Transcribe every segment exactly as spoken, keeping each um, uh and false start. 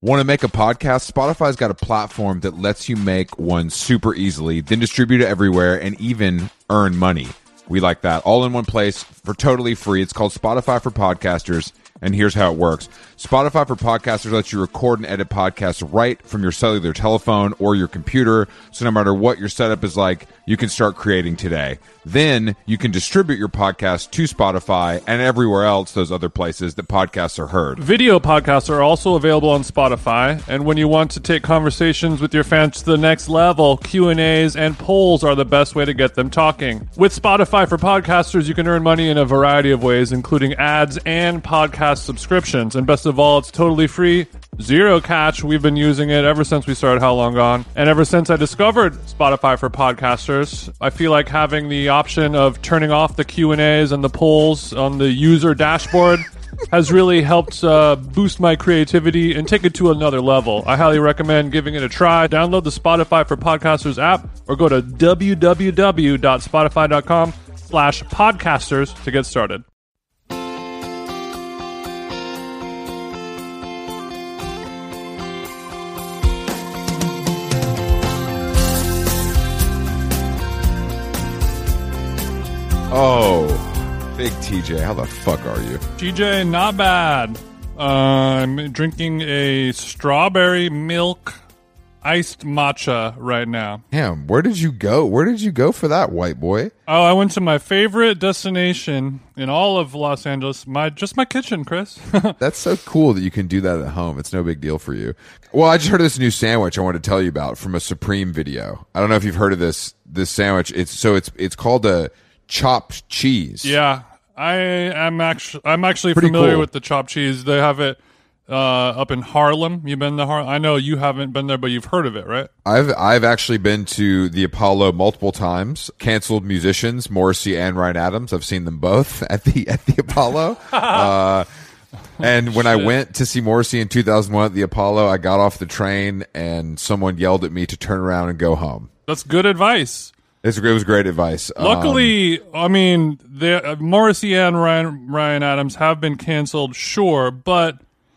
Want to make a podcast? Spotify's got a platform that lets you make one super easily, then distribute it everywhere, and even earn money. We like that. All in one place for totally free. It's called Spotify for Podcasters, and here's how it works. Spotify for Podcasters lets you record and edit podcasts right from your cellular telephone or your computer, so no matter what your setup is like, you can start creating today. Then you can distribute your podcast to Spotify and everywhere else, those other places that podcasts are heard. Video podcasts are also available on Spotify, and when you want to take conversations with your fans to the next level, Q and A's and polls are the best way to get them talking. With Spotify for Podcasters, you can earn money in a variety of ways, including ads and podcast subscriptions. And best of all, it's totally free, zero catch. We've been using it ever since we started How Long Gone. And ever since I discovered Spotify for Podcasters, I feel like having the option of turning off the Q and A's and the polls on the user dashboard has really helped uh, boost my creativity and take it to another level. I highly recommend giving it a try. Download the Spotify for Podcasters app or go to www.spotify.com slash podcasters to get started. Oh, big T J, how the fuck are you? T J, not bad. Uh, I'm drinking a strawberry milk iced matcha right now. Damn, where did you go? Where did you go for that, white boy? Oh, I went to my favorite destination in all of Los Angeles. My just my kitchen, Chris. That's so cool that you can do that at home. It's no big deal for you. Well, I just heard of this new sandwich I wanted to tell you about from a Supreme video. I don't know if you've heard of this this sandwich. It's so it's it's called a chopped cheese. Yeah, I am actually I'm actually Pretty familiar cool. with the chopped cheese. They have it uh, up in Harlem. You've been to Harlem? I know you haven't been there, but you've heard of it, right? I've I've actually been to the Apollo multiple times. Canceled musicians, Morrissey and Ryan Adams. I've seen them both at the at the Apollo. uh, and when I went to see Morrissey in two thousand one at the Apollo, I got off the train and someone yelled at me to turn around and go home. That's good advice. It's, it was great advice. Luckily, um, I mean, the, uh, Morrissey and Ryan, Ryan Adams have been canceled, sure, but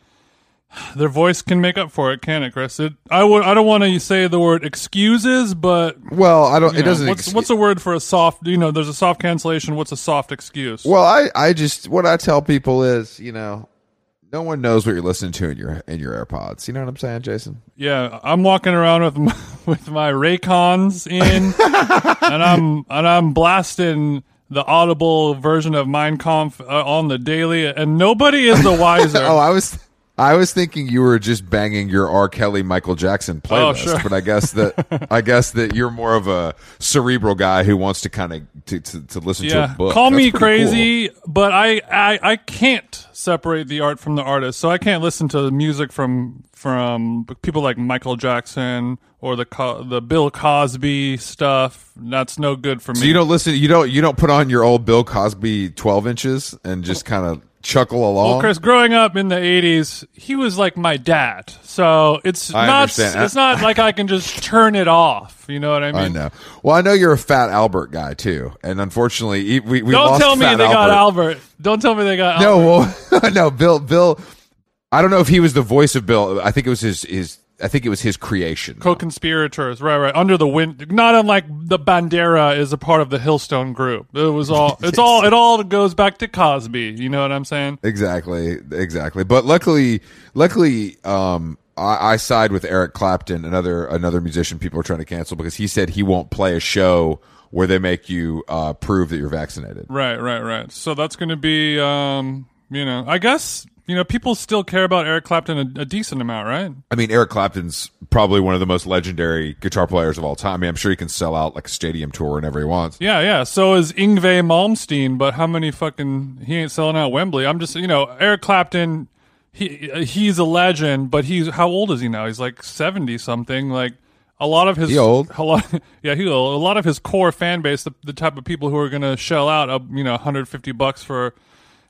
their voice can make up for it, can it, Chris? It, I would. I don't want to say the word excuses, but well, I don't. you It know, doesn't. What's, Ex- what's a word for a soft? You know, there's a soft cancellation. What's a soft excuse? Well, I, I just what I tell people is, you know, no one knows what you're listening to in your in your AirPods. You know what I'm saying, Jason? Yeah, I'm walking around with my, with my Raycons in, and I'm and I'm blasting the audible version of Mein Kampf uh, on the daily, and nobody is the wiser. Oh, I was I was thinking you were just banging your R. Kelly, Michael Jackson playlist, Oh, sure. but I guess that I guess that you're more of a cerebral guy who wants to kind of to, to, to listen to Yeah, a book. call That's me pretty crazy, but I, I I can't separate the art from the artist. So I can't listen to music from from people like Michael Jackson or the Co- the Bill Cosby stuff. That's no good for me. cool. So you don't listen. You don't you don't put on your old Bill Cosby twelve inches and just kind of chuckle along. Well, Chris, growing up in the eighties, he was like my dad. So it's I not understand. it's not like I can just turn it off. You know what I mean? I know. Well, I know you're a Fat Albert guy too, and unfortunately, e- we we Don't lost tell me Fat they got Albert. Albert. Don't tell me they got No, Albert. well, no, Bill. Bill. I don't know if he was the voice of Bill. I think it was his. his I think it was his creation. Co-conspirators, right, right, under the wind. Not unlike the Bandera is a part of the Hillstone group. It was all. It's all. It all goes back to Cosby. You know what I'm saying? Exactly, exactly. But luckily, luckily, um, I, I side with Eric Clapton, another another musician people are trying to cancel because he said he won't play a show where they make you uh, prove that you're vaccinated. Right, right, right. So that's going to be, um, you know, I guess. You know, people still care about Eric Clapton a, a decent amount, right? I mean, Eric Clapton's probably one of the most legendary guitar players of all time. I mean, I'm sure he can sell out like a stadium tour whenever he wants. Yeah, yeah. So is Yngwie Malmsteen, but how many fucking he ain't selling out Wembley? I'm just, you know, Eric Clapton. He he's a legend, but he's how old is he now? He's like seventy something. Like a lot of his He old. A lot, yeah, he old. A lot of his core fan base, the, the type of people who are going to shell out, uh, you know, one hundred fifty bucks for.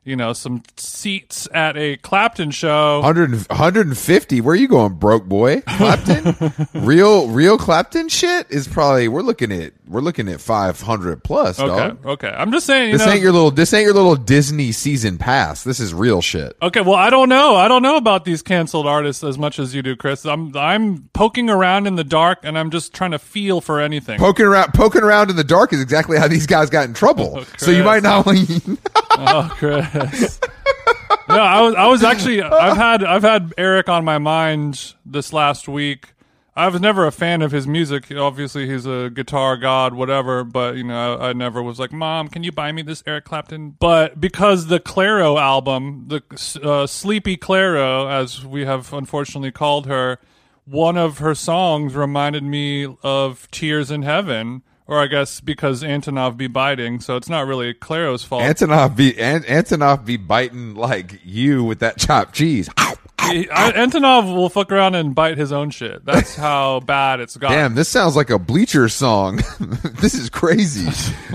you know, some seats at a Clapton show. one hundred, one hundred fifty. Where are you going, broke boy? Clapton? real, real Clapton shit is probably, we're looking at, we're looking at five hundred plus, Okay, dog. okay. I'm just saying, you This know. ain't your little, this ain't your little Disney season pass. This is real shit. Okay, well, I don't know. I don't know about these canceled artists as much as you do, Chris. I'm I'm poking around in the dark, and I'm just trying to feel for anything. Poking around, poking around in the dark is exactly how these guys got in trouble. Oh, so you might not. Oh, Chris. No, I was I was actually I've had I've had Eric on my mind this last week. I was never a fan of his music. Obviously, he's a guitar god, whatever. But you know, I, I never was like, "Mom, can you buy me this Eric Clapton?" But because the Clairo album, the uh, Sleepy Clairo, as we have unfortunately called her, one of her songs reminded me of Tears in Heaven. Or I guess because Antonov be biting, so it's not really Clairo's fault. Antonov be An- Antonov be biting like you with that chopped cheese. He, I, Antonov will fuck around and bite his own shit. That's how bad it's gotten. Damn, this sounds like a Bleacher song. This is crazy.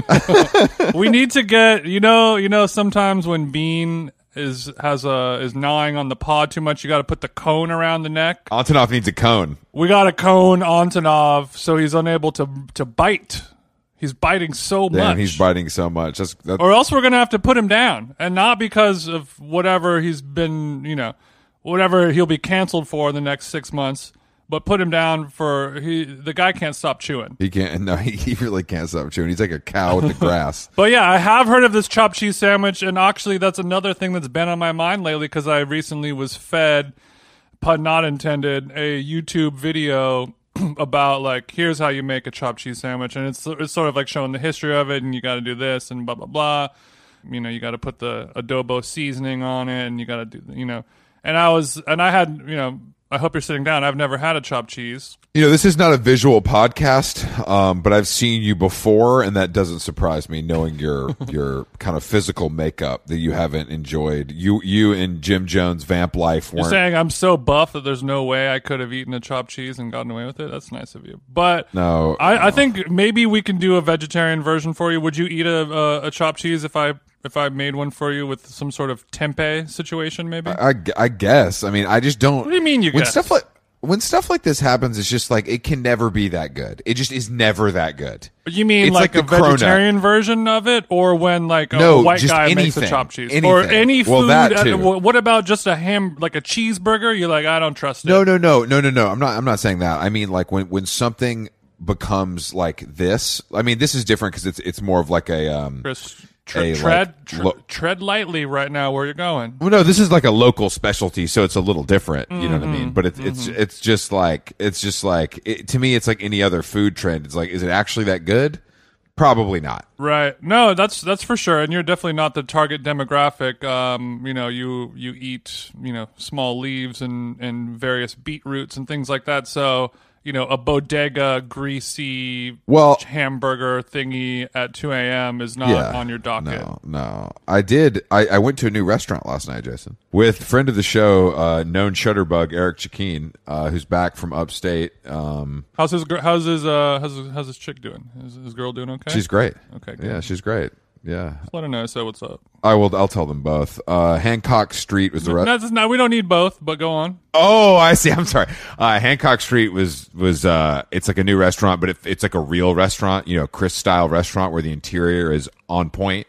We need to get you know you know sometimes when Bean is has a is gnawing on the pod too much, you got to put the cone around the neck. Antonov needs a cone. We got a cone Antonov, so he's unable to to bite. He's biting so Damn, much. he's biting so much. That's, that's Or else we're gonna have to put him down, and not because of whatever he's been, you know, whatever he'll be canceled for in the next six months. But put him down for he. The guy can't stop chewing. he can't. No, he, he really can't stop chewing. He's like a cow with the grass. But yeah, I have heard of this chopped cheese sandwich, and actually, that's another thing that's been on my mind lately because I recently was fed, pun not intended, a YouTube video about like here's how you make a chopped cheese sandwich, and it's it's sort of like showing the history of it, and you got to do this and blah blah blah. You know, you got to put the adobo seasoning on it, and you got to do you know. And I was and I had you know. I hope you're sitting down. I've never had a chopped cheese. You know, this is not a visual podcast, um, but I've seen you before, and that doesn't surprise me, knowing your your kind of physical makeup that you haven't enjoyed. You you and Jim Jones' Vamp Life You're weren't. saying I'm so buff that there's no way I could have eaten a chopped cheese and gotten away with it? That's nice of you. But No, I, no. I think maybe we can do a vegetarian version for you. Would you eat a, a, a chopped cheese if I if I made one for you with some sort of tempeh situation, maybe? I, I guess. I mean, I just don't. What do you mean you when guess? stuff like when stuff like this happens, it's just like it can never be that good. It just is never that good. You mean It's like, like a the Cronut. vegetarian version of it, or when like a No, white just guy makes a anything. chopped cheese, Anything. or any food? Well, that at- too. what about just a ham, like a cheeseburger? You're like, I don't trust it. No, no, no, no, no, no. I'm not. I'm not saying that. I mean, like when when something becomes like this. I mean, this is different because it's it's more of like a. Um, Chris, tre- a, like, tread tre- lo- tread lightly right now where you're going. Well, no, this is like a local specialty, so it's a little different. You know what I Mm-hmm. mean? But it's it's it's just like it's just like it, to me, it's like any other food trend. It's like, is it actually that good? Probably not. Right. No, that's that's for sure. And you're definitely not the target demographic. Um, you know, you you eat, you know, small leaves and, and various beetroots and things like that. So, you know, a bodega greasy Well- hamburger thingy at two a.m. is not Yeah. on your docket. No, no. I did. I, I went to a new restaurant last night, Jason, with friend of the show, uh, known Shutterbug, Eric Chakeen, uh, who's back from upstate. Um, How's his gr- how's his uh how's his, how's his chick doing? Is his girl doing okay? she's great. Okay, good. Yeah, she's great. Yeah. Let her know. So what's up? I will. I'll tell them both. Uh, Hancock Street was the No, rest. this is not, we don't need both, but go on. Oh, I see. I'm sorry. Uh, Hancock Street was was uh, it's like a new restaurant, but it, it's like a real restaurant, you know, Chris style restaurant where the interior is on point,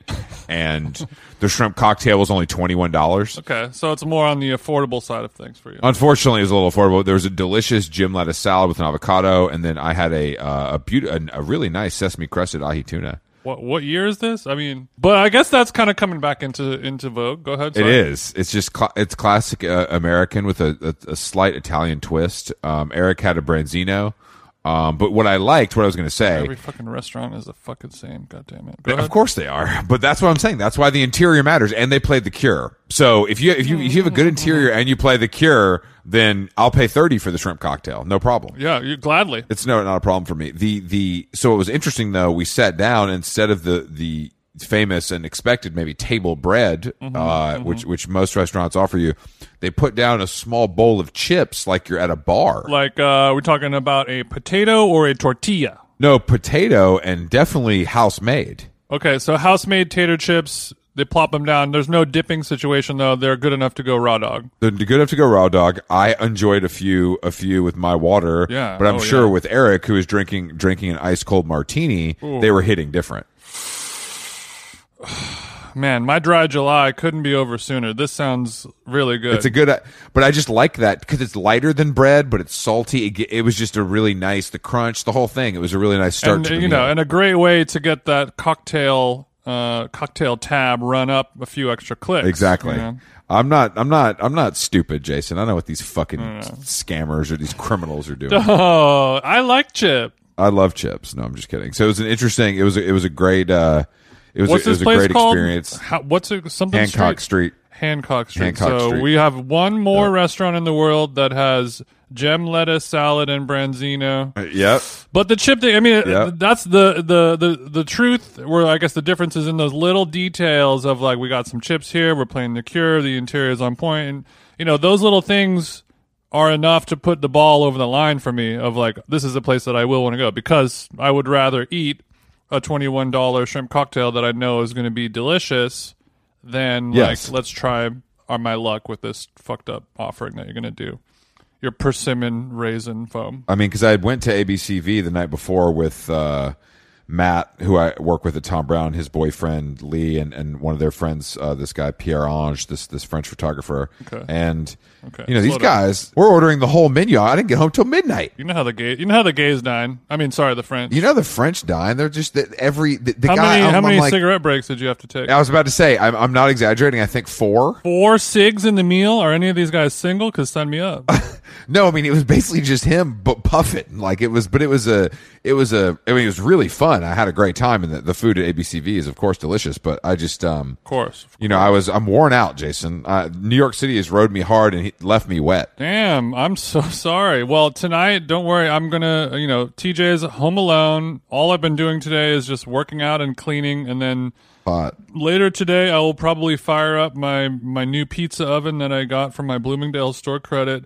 and the shrimp cocktail was only twenty one dollars. Okay, so it's more on the affordable side of things for you. Unfortunately, it was a little affordable. There was a delicious Jim lettuce salad with an avocado, and then I had a uh, a, beaut- a a really nice sesame crusted ahi tuna. What what year is this? I mean, but I guess that's kind of coming back into into vogue. Go ahead. It Sorry. is. It's just cl- it's classic uh, American with a, a, a slight Italian twist. Um, Eric had a branzino, um, but what I liked, what I was going to say, Every fucking restaurant is the fucking same. God damn it. Go of ahead. course they are, but that's what I'm saying. That's why the interior matters, and they played The Cure. So if you if you if you have a good interior and you play The Cure, then I'll pay thirty for the shrimp cocktail, no problem. Yeah, you gladly. It's no not a problem for me. The the so it was interesting though. We sat down instead of the the famous and expected maybe table bread, Mm-hmm, uh, which which most restaurants offer you. They put down a small bowl of chips like you're at a bar. Like, uh, we're talking about a potato or a tortilla. No potato and definitely house made. Okay, so house-made tater chips. they plop them down. There's no dipping situation though. They're good enough to go raw dog. They're good enough to go raw dog. I enjoyed a few, a few with my water. Yeah, but I'm oh, sure yeah. with Eric, who was drinking drinking an ice cold martini, Ooh. they were hitting different. Man, my dry July couldn't be over sooner. This sounds really good. It's a good, but I just like that because it's lighter than bread, but it's salty. It, it was just a really nice, the crunch, the whole thing. It was a really nice start and, to the you meal. know, and a great way to get that cocktail uh, cocktail tab run up a few extra clicks. Exactly. You know? I'm not. I'm not. I'm not stupid, Jason. I know what these fucking scammers or these criminals are doing. Oh, I like Chip. I love chips. No, I'm just kidding. So it was an interesting. It was. A, it was a great. Uh, it was. What's a, it this was a place great called? experience. How, what's it? Something Hancock Street? Street. Hancock Street. Hancock so Street. we have one more Yep. restaurant in the world that has gem lettuce salad and branzino. Uh, yep. But the chip thing, I mean, Yep. that's the, the, the, the truth where I guess the difference is in those little details of like, we got some chips here, we're playing the cure, the interior is on point. And, you know, those little things are enough to put the ball over the line for me of like, this is a place that I will want to go because I would rather eat a twenty-one dollars shrimp cocktail that I know is going to be delicious than Yes. like, let's try our, my luck with this fucked up offering that you're going to do. Your persimmon raisin foam. I mean, because I went to A B C V the night before with uh, Matt, who I work with at Tom Brown, his boyfriend Lee, and, and one of their friends, uh, this guy Pierre Ange, this this French photographer, Okay. and Okay. you know these Slow down. guys. We're ordering the whole menu. I didn't get home till midnight. You know how the gay, you know how the gays dine. I mean, sorry, the French. You know the French dine. They're just the, every the, the how guy. many I'm, how I'm many like, cigarette breaks did you have to take? I was about to say. I'm, I'm not exaggerating. I think four. Four cigs in the meal. Are any of these guys single? Because sign me up. No, I mean it was basically just him, but puffing like it was. But it was a, it was a. I mean it was really fun. I had a great time, and the, the food at A B C V is of course delicious. But I just, um, Of course. you know, I was I'm worn out, Jason. Uh, New York City has rode me hard and he left me wet. Damn, I'm so sorry. Well, tonight, don't worry. I'm gonna, you know, T J's home alone. All I've been doing today is just working out and cleaning, and then Hot. later today, I will probably fire up my my new pizza oven that I got from my Bloomingdale store credit.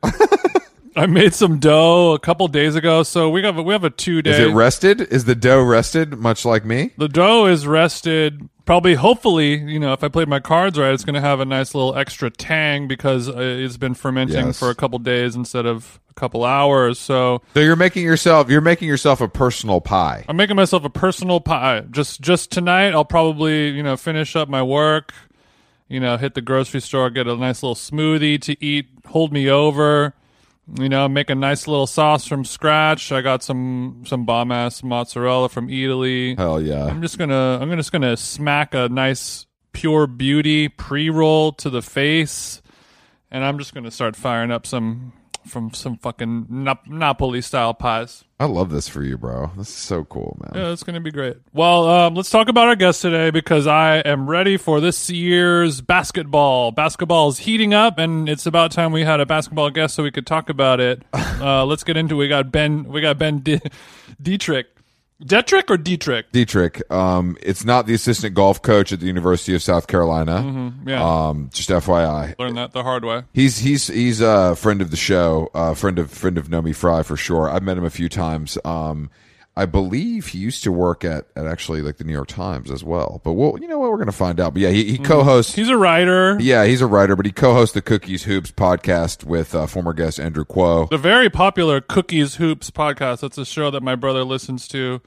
I made some dough a couple days ago, so we have a, we have a two day. Is it rested? Is the dough rested? Much like me. The dough is rested. Probably, hopefully, you know, if I played my cards right, it's going to have a nice little extra tang because uh, it's been fermenting Yes. for a couple days instead of a couple hours. So So you're making yourself you're making yourself a personal pie. I'm making myself a personal pie. Just just tonight, I'll probably, you know, finish up my work, you know, hit the grocery store, get a nice little smoothie to eat, hold me over. You know, make a nice little sauce from scratch. I got some some bomb ass mozzarella from Italy. Hell yeah. I'm just gonna I'm just gonna smack a nice pure beauty pre-roll to the face, and I'm just gonna start firing up some from some fucking Nap- Napoli style pies. I love this for you, bro. This is so cool, man. Yeah, it's going to be great. Well, um, let's talk about our guest today because I am ready for this year's basketball. Basketball is heating up, and it's about time we had a basketball guest so we could talk about it. Uh, let's get into it. We got Ben. We got Ben D- Dietrich. Detrick or Dietrich? Dietrich, um, it's not the assistant golf coach at the University of South Carolina. Mm-hmm, yeah. Um, just F Y I. Learned that the hard way. He's he's he's a friend of the show, uh, friend of friend of Nomi Fry for sure. I've met him a few times. Um, I believe he used to work at, at actually like the New York Times as well. But we'll, you know what, we're going to find out. But yeah, he, he co-hosts. He's a writer. Yeah, he's a writer, but he co-hosts the Cookies Hoops podcast with uh, former guest Andrew Kuo. The very popular Cookies Hoops podcast. That's a show that my brother listens to.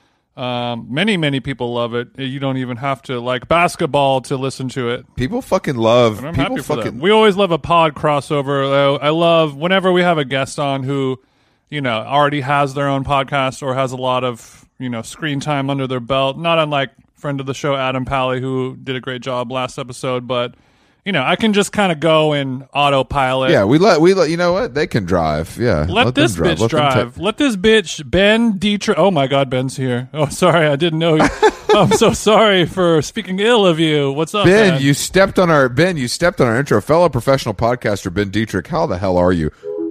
Um, many, many people love it. You don't even have to like basketball to listen to it. People fucking love. And I'm people happy for fucking. that. We always love a pod crossover. I love whenever we have a guest on who, you know, already has their own podcast or has a lot of, you know, screen time under their belt. Not unlike friend of the show, Adam Pally, who did a great job last episode. But, you know, I can just kind of go in autopilot. Yeah, we let we let you know what they can drive. Yeah, Let, them this drive. bitch Let them drive. ta- Let this bitch, Ben Dietrich. Oh my God, Ben's here. Oh, sorry, I didn't know. You. I'm so sorry for speaking ill of you. What's up, Ben, man? you stepped on our Ben. You stepped on our intro. Fellow professional podcaster Ben Dietrich. How the hell are you?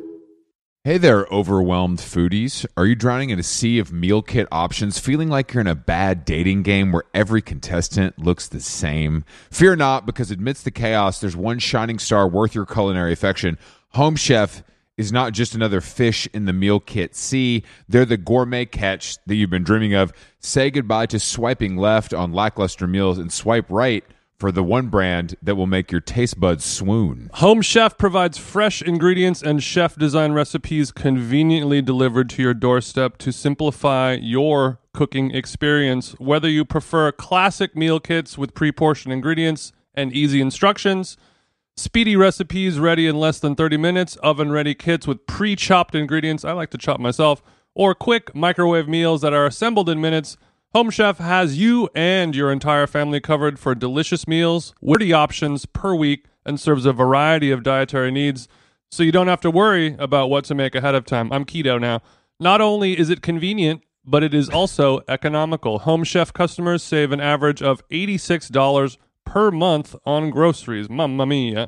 Hey there, overwhelmed foodies. Are you drowning in a sea of meal kit options, feeling like you're in a bad dating game where every contestant looks the same? Fear not, because amidst the chaos, there's one shining star worth your culinary affection. Home Chef is not just another fish in the meal kit sea. They're the gourmet catch that you've been dreaming of. Say goodbye to swiping left on lackluster meals and swipe right for the one brand that will make your taste buds swoon. Home Chef provides fresh ingredients and chef-design recipes conveniently delivered to your doorstep to simplify your cooking experience. Whether you prefer classic meal kits with pre-portioned ingredients and easy instructions, speedy recipes ready in less than thirty minutes, oven-ready kits with pre-chopped ingredients, I like to chop myself, or quick microwave meals that are assembled in minutes, Home Chef has you and your entire family covered for delicious meals, witty options per week, and serves a variety of dietary needs, so you don't have to worry about what to make ahead of time. I'm keto now. Not only is it convenient, but it is also economical. Home Chef customers save an average of eighty-six dollars per month on groceries. Mamma mia.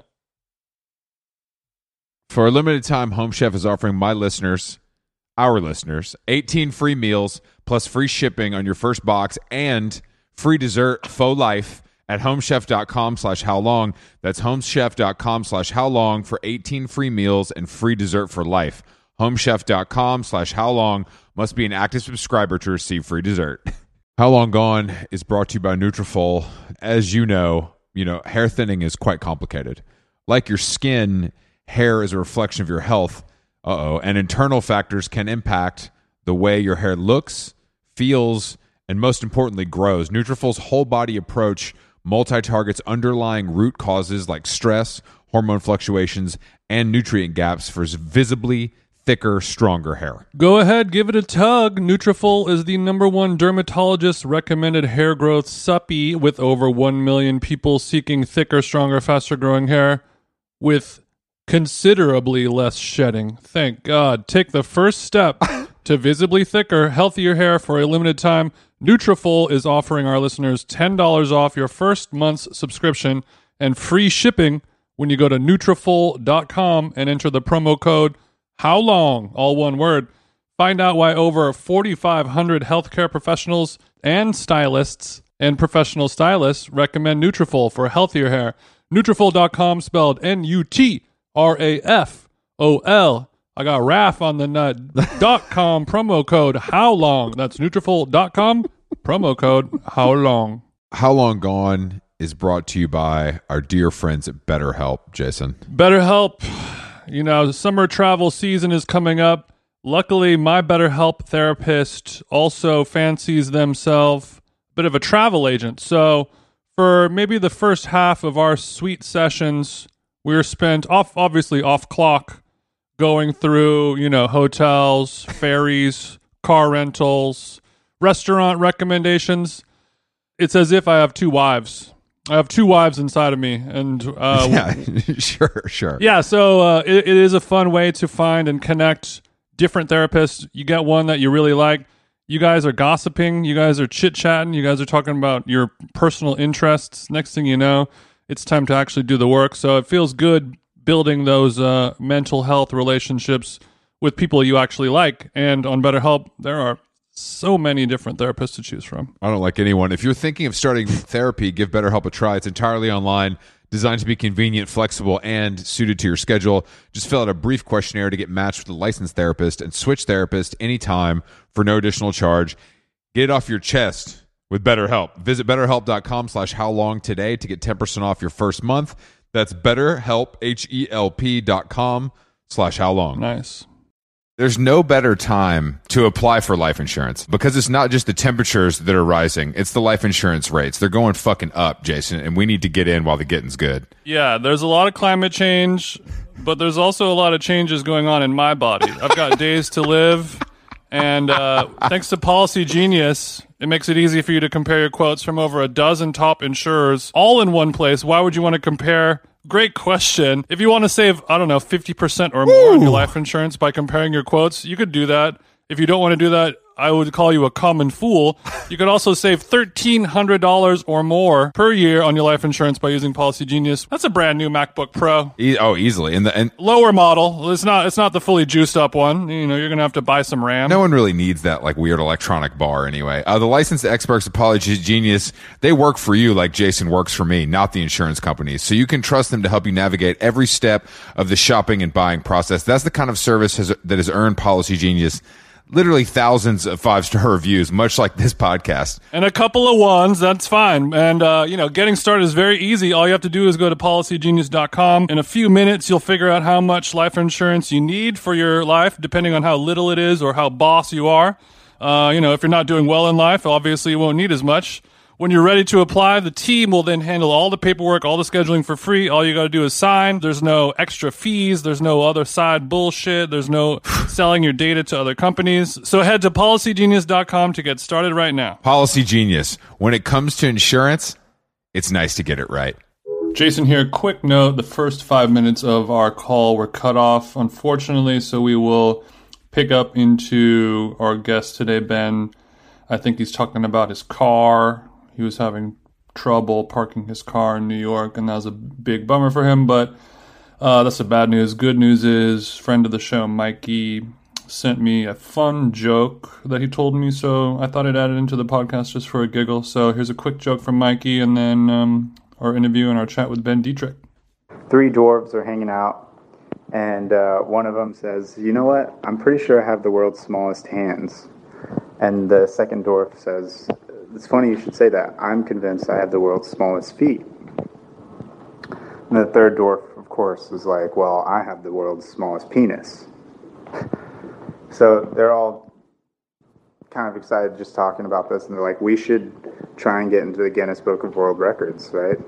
For a limited time, Home Chef is offering my listeners, our listeners, eighteen free meals plus free shipping on your first box and free dessert for life at homechef.com slash how long. That's homechef.com slash how long for eighteen free meals and free dessert for life. Homechef.com slash how long. Must be an active subscriber to receive free dessert. How Long Gone is brought to you by Nutrafol. As you know, you know, hair thinning is quite complicated. Like your skin, hair is a reflection of your health. Uh-oh. And internal factors can impact the way your hair looks, feels, and most importantly, grows. Nutrafol's whole body approach multi-targets underlying root causes like stress, hormone fluctuations, and nutrient gaps for visibly thicker, stronger hair. Go ahead, give it a tug. Nutrafol is the number one dermatologist-recommended hair growth suppy with over one million people seeking thicker, stronger, faster-growing hair with considerably less shedding. Thank God. Take the first step to visibly thicker, healthier hair for a limited time. Nutrafol is offering our listeners ten dollars off your first month's subscription and free shipping when you go to Nutrafol dot com and enter the promo code How Long, all one word. Find out why over forty-five hundred healthcare professionals and stylists and professional stylists recommend Nutrafol for healthier hair. Nutrafol dot com, spelled N U T R A F O L. I got R A F on the nut. dot com promo code How Long. That's Nutrafol dot com promo code How Long. How Long Gone is brought to you by our dear friends at BetterHelp, Jason. BetterHelp. You know, summer travel season is coming up. Luckily, my BetterHelp therapist also fancies themselves a bit of a travel agent. So for maybe the first half of our sweet sessions, we were spent off, obviously off clock, going through, you know, hotels, ferries, car rentals, restaurant recommendations. It's as if I have two wives. I have two wives inside of me, and uh, yeah, sure, sure. Yeah, so uh, it, it is a fun way to find and connect different therapists. You get one that you really like. You guys are gossiping. You guys are chit-chatting. You guys are talking about your personal interests. Next thing you know, it's time to actually do the work. So it feels good building those uh, mental health relationships with people you actually like. And on BetterHelp, there are so many different therapists to choose from. I don't like anyone. If you're thinking of starting therapy, give BetterHelp a try. It's entirely online, designed to be convenient, flexible, and suited to your schedule. Just fill out a brief questionnaire to get matched with a licensed therapist and switch therapist anytime for no additional charge. Get it off your chest with BetterHelp. Visit BetterHelp.com slash how long today to get ten percent off your first month. That's BetterHelp, H E L P dot com slash how long. Nice. There's no better time to apply for life insurance because it's not just the temperatures that are rising. It's the life insurance rates. They're going fucking up, Jason, and we need to get in while the getting's good. Yeah, there's a lot of climate change, but there's also a lot of changes going on in my body. I've got days to live, and uh, thanks to Policy Genius, it makes it easy for you to compare your quotes from over a dozen top insurers all in one place. Why would you want to compare? Great question. If you want to save, I don't know, fifty percent or more on your life insurance by comparing your quotes, you could do that. If you don't want to do that, I would call you a common fool. You could also save thirteen hundred dollars or more per year on your life insurance by using Policy Genius. That's a brand new MacBook Pro. E- oh, easily. And the and lower model. It's not It's not the fully juiced up one. You know, you're going to have to buy some RAM. No one really needs that like weird electronic bar anyway. Uh, the licensed experts at Policy Genius, they work for you like Jason works for me, not the insurance companies. So you can trust them to help you navigate every step of the shopping and buying process. That's the kind of service has, that has earned Policy Genius literally thousands of five-star reviews, much like this podcast. And a couple of ones, that's fine. And, uh, you know, getting started is very easy. All you have to do is go to policy genius dot com. In a few minutes, you'll figure out how much life insurance you need for your life, depending on how little it is or how boss you are. Uh, you know, if you're not doing well in life, obviously you won't need as much. When you're ready to apply, the team will then handle all the paperwork, all the scheduling for free. All you got to do is sign. There's no extra fees. There's no other side bullshit. There's no selling your data to other companies. So head to policy genius dot com to get started right now. Policy Genius. When it comes to insurance, it's nice to get it right. Jason here. Quick note, the first five minutes of our call were cut off, unfortunately, so we will pick up into our guest today, Ben. I think he's talking about his car. He was having trouble parking his car in New York, and that was a big bummer for him, but uh, that's the bad news. Good news is, friend of the show, Mikey, sent me a fun joke that he told me, so I thought I'd add it into the podcast just for a giggle. So here's a quick joke from Mikey, and then um, our interview and our chat with Ben Dietrich. Three dwarves are hanging out, and uh, one of them says, you know what, I'm pretty sure I have the world's smallest hands. And the second dwarf says, it's funny you should say that. I'm convinced I have the world's smallest feet. And the third dwarf, of course, is like, well, I have the world's smallest penis. So they're all kind of excited just talking about this, and they're like, we should try and get into the Guinness Book of World Records, right?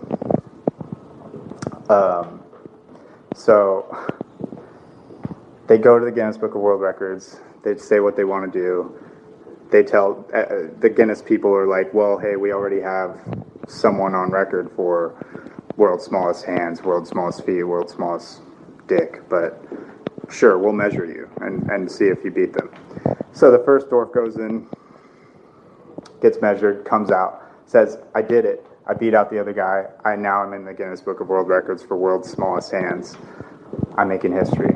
Um, so they go to the Guinness Book of World Records. They say what they want to do. They tell uh, the Guinness people are like, well, hey, we already have someone on record for world's smallest hands, world's smallest feet, world's smallest dick, but sure, we'll measure you and, and see if you beat them. So the first dwarf goes in, gets measured, comes out, says, I did it. I beat out the other guy. I now am in the Guinness Book of World Records for world's smallest hands. I'm making history.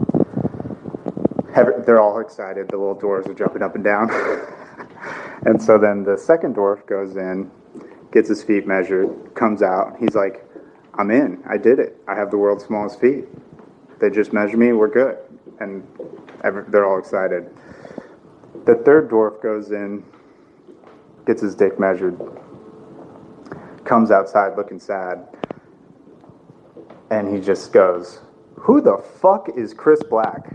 They're all excited. The little dwarves are jumping up and down. And so then the second dwarf goes in, gets his feet measured, comes out. He's like, I'm in. I did it. I have the world's smallest feet. They just measure me. We're good. And every, they're all excited. The third dwarf goes in, gets his dick measured, comes outside looking sad, and he just goes, who the fuck is Chris Black?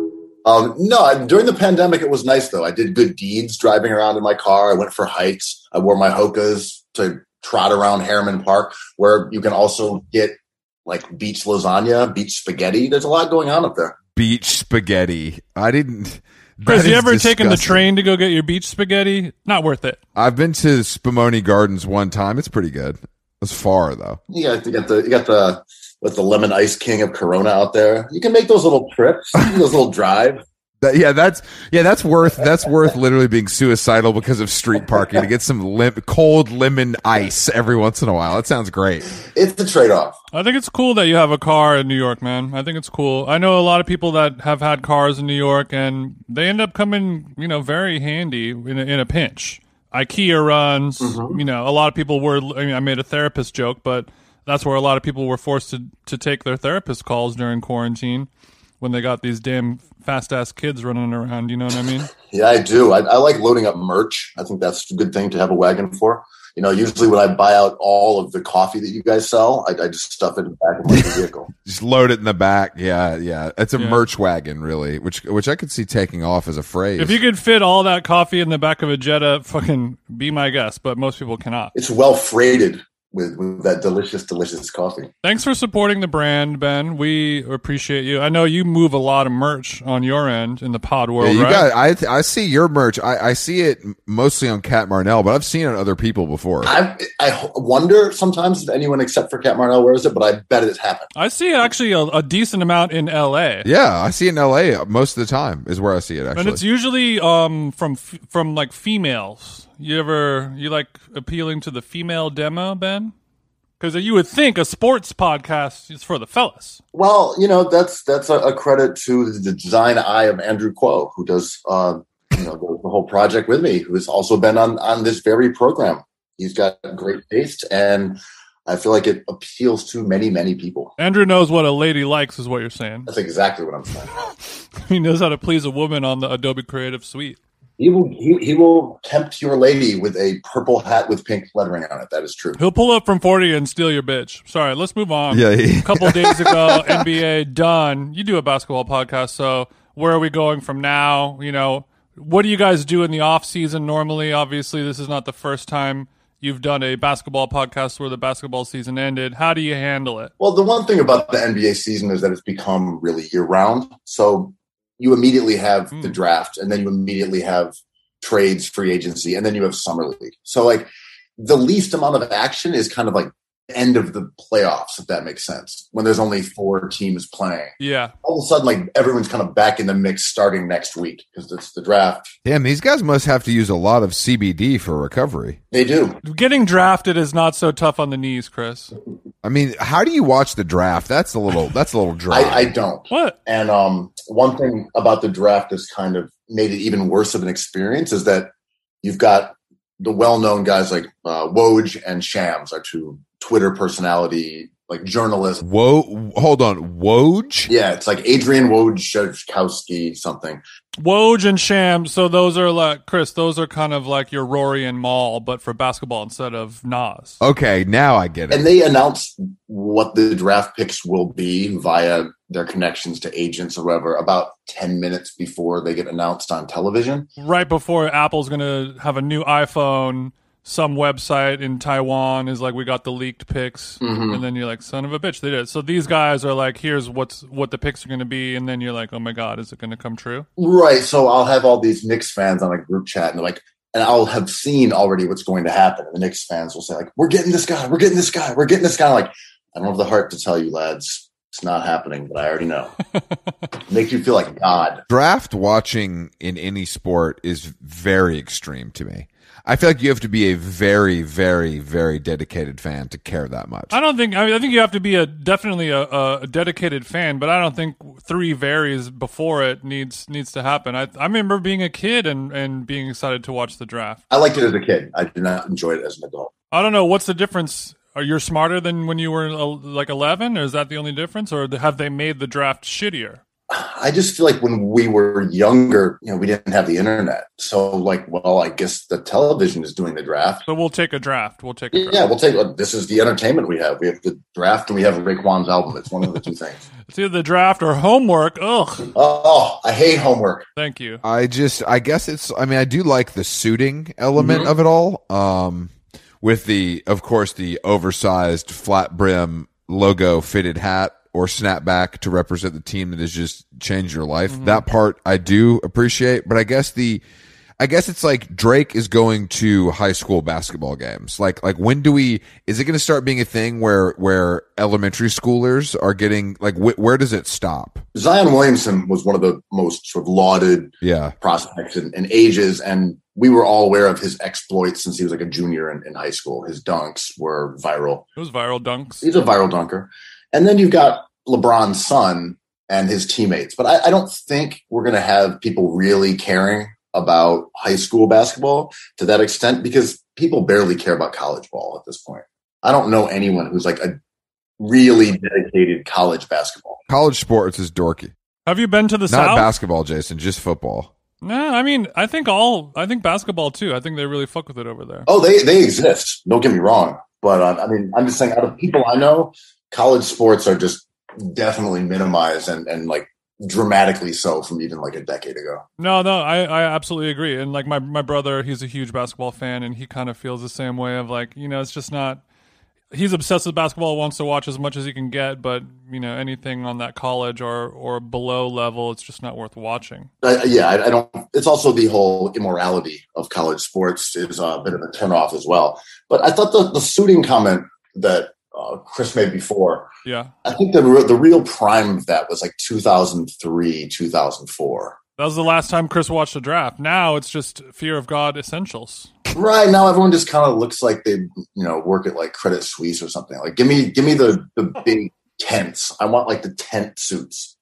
Um, no, I, during the pandemic, it was nice, though. I did good deeds driving around in my car. I went for hikes. I wore my Hokas to trot around Harriman Park, where you can also get, like, beach lasagna, beach spaghetti. There's a lot going on up there. Beach spaghetti. I didn't... Chris, you ever disgusting. taken the train to go get your beach spaghetti? Not worth it. I've been to Spumoni Gardens one time. It's pretty good. It's far, though. You got, you got the... You got the with the lemon ice king of Corona out there. You can make those little trips, those little drive. That, yeah, that's yeah, that's worth that's worth literally being suicidal because of street parking to get some lim- cold lemon ice every once in a while. That sounds great. It's the trade-off. I think it's cool that you have a car in New York, man. I think it's cool. I know a lot of people that have had cars in New York, and they end up coming, you know, very handy in a, in a pinch. IKEA runs, mm-hmm. you know, a lot of people were. I mean, I made a therapist joke, but that's where a lot of people were forced to, to take their therapist calls during quarantine when they got these damn fast-ass kids running around. You know what I mean? Yeah, I do. I, I like loading up merch. I think that's a good thing to have a wagon for. You know, usually when I buy out all of the coffee that you guys sell, I, I just stuff it in the back of my vehicle. Just load it in the back. Yeah, yeah. It's a yeah. merch wagon, really, which which I could see taking off as a phrase. If you could fit all that coffee in the back of a Jetta, fucking be my guest, but most people cannot. It's well freighted. With, with that delicious, delicious coffee. Thanks for supporting the brand, Ben. We appreciate you. I know you move a lot of merch on your end in the pod world, yeah, you right? Got, I I see your merch. I, I see it mostly on Cat Marnell, but I've seen it on other people before. I I wonder sometimes if anyone except for Cat Marnell wears it, but I bet it's happened. I see actually a, a decent amount in L A. Yeah, I see it in L A most of the time is where I see it, actually. And it's usually um from from like females. You ever, you like appealing to the female demo, Ben? Because you would think a sports podcast is for the fellas. Well, you know, that's that's a, a credit to the design eye of Andrew Kuo, who does uh, you know the, the whole project with me, who has also been on, on this very program. He's got great taste, and I feel like it appeals to many, many people. Andrew knows what a lady likes, is what you're saying. That's exactly what I'm saying. He knows how to please a woman on the Adobe Creative Suite. He will, he, he will tempt your lady with a purple hat with pink lettering on it. That is true. He'll pull up from forty and steal your bitch. Sorry, let's move on. Yeah, he- A couple days ago, N B A done. You do a basketball podcast, so where are we going from now? You know, what do you guys do in the off season normally? Obviously, this is not the first time you've done a basketball podcast where the basketball season ended. How do you handle it? Well, the one thing about the N B A season is that it's become really year-round. So you immediately have mm. the draft, and then you immediately have trades, free agency, and then you have summer league. So, like, the least amount of action is kind of like end of the playoffs, if that makes sense, when there's only four teams playing. Yeah. All of a sudden, like, everyone's kind of back in the mix starting next week because it's the draft. Damn, these guys must have to use a lot of C B D for recovery. They do. Getting drafted is not so tough on the knees, Chris. I mean, how do you watch the draft? That's a little that's a little dry. I, I don't. What? And um, one thing about the draft that's kind of made it even worse of an experience is that you've got the well-known guys like uh, Woj and Shams are two Twitter personality, like journalists. Whoa, hold on, Woj? Yeah, it's like Adrian Wojciechowski something. Woj and Shams, so those are like, Chris, those are kind of like your Rory and Maul, but for basketball instead of Nas. Okay, now I get it. And they announce what the draft picks will be via their connections to agents or whatever about ten minutes before they get announced on television. Right before Apple's going to have a new iPhone, some website in Taiwan is like, we got the leaked picks. Mm-hmm. And then you're like, son of a bitch, they did it. So these guys are like, here's what's what the picks are going to be. And then you're like, oh my God, is it going to come true? Right. So I'll have all these Knicks fans on a group chat and they're like, and I'll have seen already what's going to happen. And the Knicks fans will say like, we're getting this guy, we're getting this guy, we're getting this guy. I'm like, I don't have the heart to tell you lads, it's not happening, but I already know. Makes you feel like God. Draft watching in any sport is very extreme to me. I feel like you have to be a very, very, very dedicated fan to care that much. I don't think. I mean, I think you have to be a definitely a, a dedicated fan, but I don't think three varies before it needs needs to happen. I I remember being a kid and, and being excited to watch the draft. I liked it as a kid. I did not enjoy it as an adult. I don't know what's the difference. Are you smarter than when you were uh, like eleven, or is that the only difference, or have they made the draft shittier? I just feel like when we were younger, you know, we didn't have the internet. So, like, well, I guess the television is doing the draft. So we'll take a draft. We'll take a draft. Yeah, we'll take – this is the entertainment we have. We have the draft and we have Raekwon's album. It's one of the two things. It's either the draft or homework. Ugh. Oh, I hate homework. Thank you. I just – I guess it's – I mean, I do like the suiting element mm-hmm. of it all um, with the – of course, the oversized flat brim logo fitted hat. Or snapback to represent the team that has just changed your life. Mm-hmm. That part I do appreciate, but I guess the, I guess it's like Drake is going to high school basketball games. Like, like when do we? Is it going to start being a thing where where elementary schoolers are getting like? Wh- where does it stop? Zion Williamson was one of the most sort of lauded yeah. prospects in, in ages, and we were all aware of his exploits since he was like a junior in, in high school. His dunks were viral. It was viral dunks. He's a viral dunker. And then you've got LeBron's son and his teammates. But I, I don't think we're going to have people really caring about high school basketball to that extent because people barely care about college ball at this point. I don't know anyone who's like a really dedicated college basketball. College sports is dorky. Have you been to the Not South? Not basketball, Jason, just football. No, I mean, I think all, I think basketball too. I think they really fuck with it over there. Oh, they, they exist. Don't get me wrong. But uh, I mean, I'm just saying out of people I know, college sports are just definitely minimized and, and like dramatically so from even like a decade ago. No, no, I, I absolutely agree. And like my, my brother, he's a huge basketball fan and he kind of feels the same way of like, you know, it's just not, he's obsessed with basketball, wants to watch as much as he can get, but you know, anything on that college or, or below level, it's just not worth watching. Uh, yeah, I, I don't, it's also the whole immorality of college sports is a bit of a turnoff as well. But I thought the, the suiting comment that Uh, Chris made before. Yeah, I think the the real prime of that was like two thousand three, two thousand four. That was the last time Chris watched a draft. Now it's just Fear of God Essentials. Right now, everyone just kind of looks like they, you know, work at like Credit Suisse or something. Like, give me, give me the the big tents. I want like the tent suits.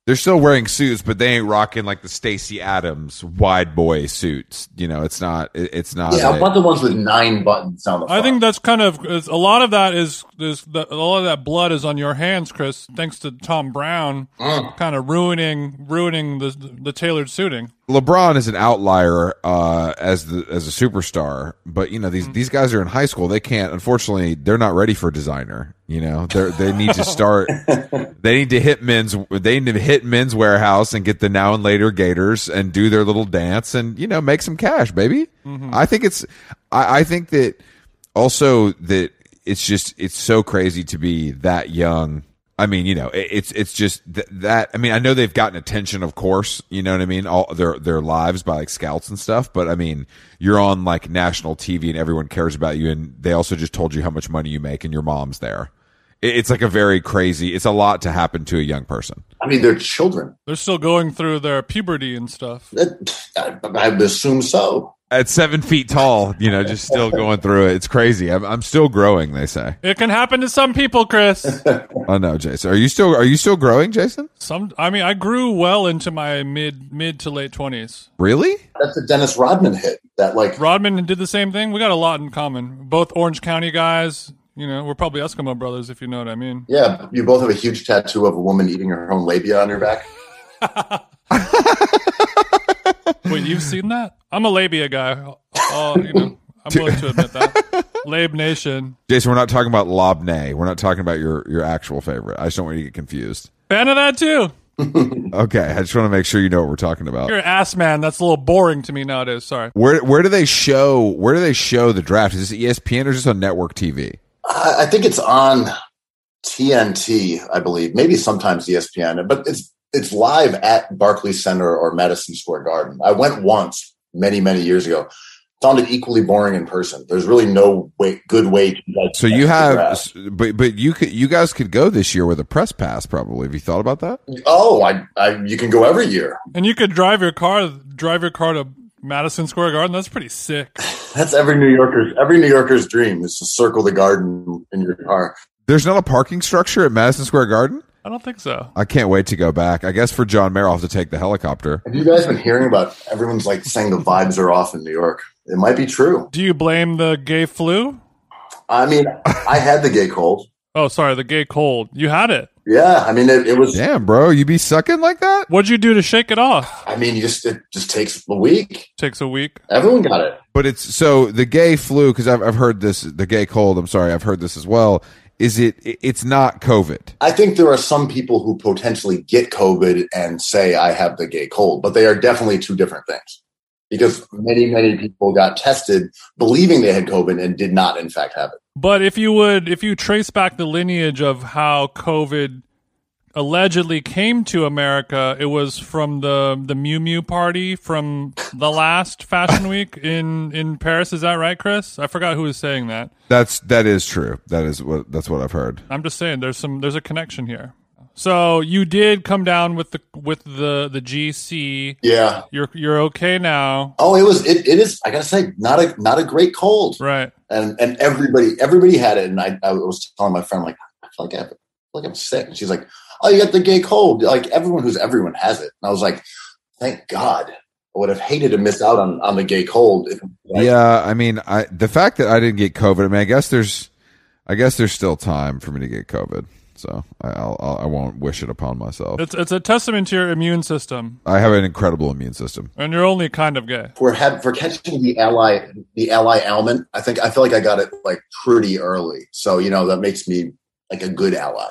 They're still wearing suits, but they ain't rocking like the Stacey Adams wide boy suits. You know, it's not. It, it's not. Yeah, a, about the ones with nine buttons on the front. I think that's kind of is, a lot of that is is the, a lot of that blood is on your hands, Chris. Thanks to Tom Brown, Mm. kind of ruining ruining the the tailored suiting. LeBron is an outlier uh, as the as a superstar, but you know these these guys are in high school. They can't. Unfortunately, they're not ready for designer. You know, they they need to start. They need to hit men's. They need to hit Men's Warehouse and get the Now and Later Gators and do their little dance and you know make some cash, baby. Mm-hmm. I think it's. I, I think that also that it's just it's so crazy to be that young. I mean, you know, it, it's it's just th- that. I mean, I know they've gotten attention, of course. You know what I mean? All their their lives by like scouts and stuff. But I mean, you're on like national T V and everyone cares about you. And they also just told you how much money you make, and your mom's there. It, it's like a very crazy. It's a lot to happen to a young person. I mean, they're children. They're still going through their puberty and stuff. I, I would assume so. At seven feet tall, you know, just still going through it. It's crazy. I'm, I'm still growing. They say It can happen to some people, Chris. Oh no, Jason, are you still are you still growing, Jason? Some, I mean, I grew well into my mid mid to late twenties. Really? That's a Dennis Rodman hit. That like Rodman did the same thing. We got a lot in common. Both Orange County guys. You know, we're probably Eskimo brothers, if you know what I mean. Yeah, you both have a huge tattoo of a woman eating her own labia on your back. Wait, you've seen that? I'm a labia guy. Oh, you know, I'm willing to admit that. Labe Nation. Jason, we're not talking about Lobney. We're not talking about your, your actual favorite. I just don't want you to get confused. Fan of that too. Okay, I just want to make sure you know what we're talking about. You're an ass man. That's a little boring to me nowadays. Sorry. Where where do they show where do they show the draft? Is this E S P N or just on network T V? I, I think it's on T N T, I believe. Maybe sometimes E S P N, but it's it's live at Barclays Center or Madison Square Garden. I went once many, many years ago. Found it equally boring in person. There's really no way, good way to. Like, so you have, but but you could you guys could go this year with a press pass probably. Have you thought about that? Oh, I, I you can go every year. And you could drive your car, drive your car to Madison Square Garden. That's pretty sick. That's every New Yorker's every New Yorker's dream is to circle the garden in your car. There's not a parking structure at Madison Square Garden? I don't think so. I can't wait to go back. I guess for John Mayer, I'll have to take the helicopter. Have you guys been hearing about everyone's like saying the vibes are off in New York? It might be true. Do you blame the gay flu? I mean, I had the gay cold. Oh, sorry, the gay cold. You had it. Yeah, I mean, it, it was. Damn, bro, you be sucking like that? What'd you do to shake it off? I mean, you just it just takes a week. Takes a week. Everyone got it. But it's so the gay flu because I've I've heard this the gay cold. I'm sorry, I've heard this as well. Is it? It's not COVID. I think there are some people who potentially get COVID and say I have the gay cold, but they are definitely two different things. Because many, many people got tested believing they had COVID and did not, in fact, have it. But if you would, if you trace back the lineage of how COVID allegedly came to America, it was from the the Miu Miu party from the last Fashion Week in, in Paris. Is that right, Chris? I forgot who was saying that. That's that is true. That is what that's what I've heard. I'm just saying there's some there's a connection here. So you did come down with the with the the G C. Yeah, You're you're okay now. Oh, it was. It, it is. I gotta say, not a not a great cold. Right. And and everybody everybody had it. And I, I was telling my friend like I feel like I, have, I feel like I'm sick. And she's like, oh, you got the gay cold. Like everyone who's everyone has it. And I was like, thank God. I would have hated to miss out on, on the gay cold. If, like, Yeah, I mean, I the fact that I didn't get COVID. I mean, I guess there's, I guess there's still time for me to get COVID. So I'll, I'll I won't wish it upon myself. It's it's a testament to your immune system, I have an incredible immune system. and you're only kind of gay. for have for catching the ally the ally ailment, I think I feel like I got it like pretty early. So you know that makes me like a good ally.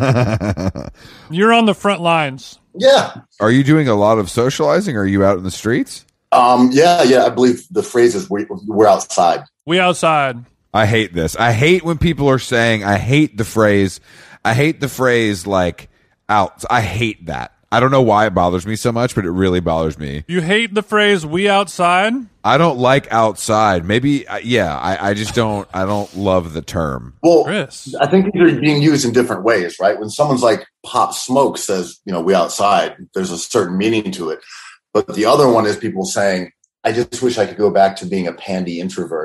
You're on the front lines. Yeah. Are you doing a lot of socializing? Or are you out in the streets? Um. Yeah. Yeah. I believe the phrase is we, "We're outside." We outside. I hate this. I hate when people are saying. I hate the phrase. I hate the phrase like out. I hate that. I don't know why it bothers me so much, but it really bothers me. You hate the phrase "we outside"? I don't like outside. Maybe, uh, yeah. I, I just don't. I don't love the term. Well, Chris. I think these are being used in different ways, right? When someone's like Pop Smoke says, you know, "We outside," there's a certain meaning to it. But the other one is people saying, "I just wish I could go back to being a pandy introvert."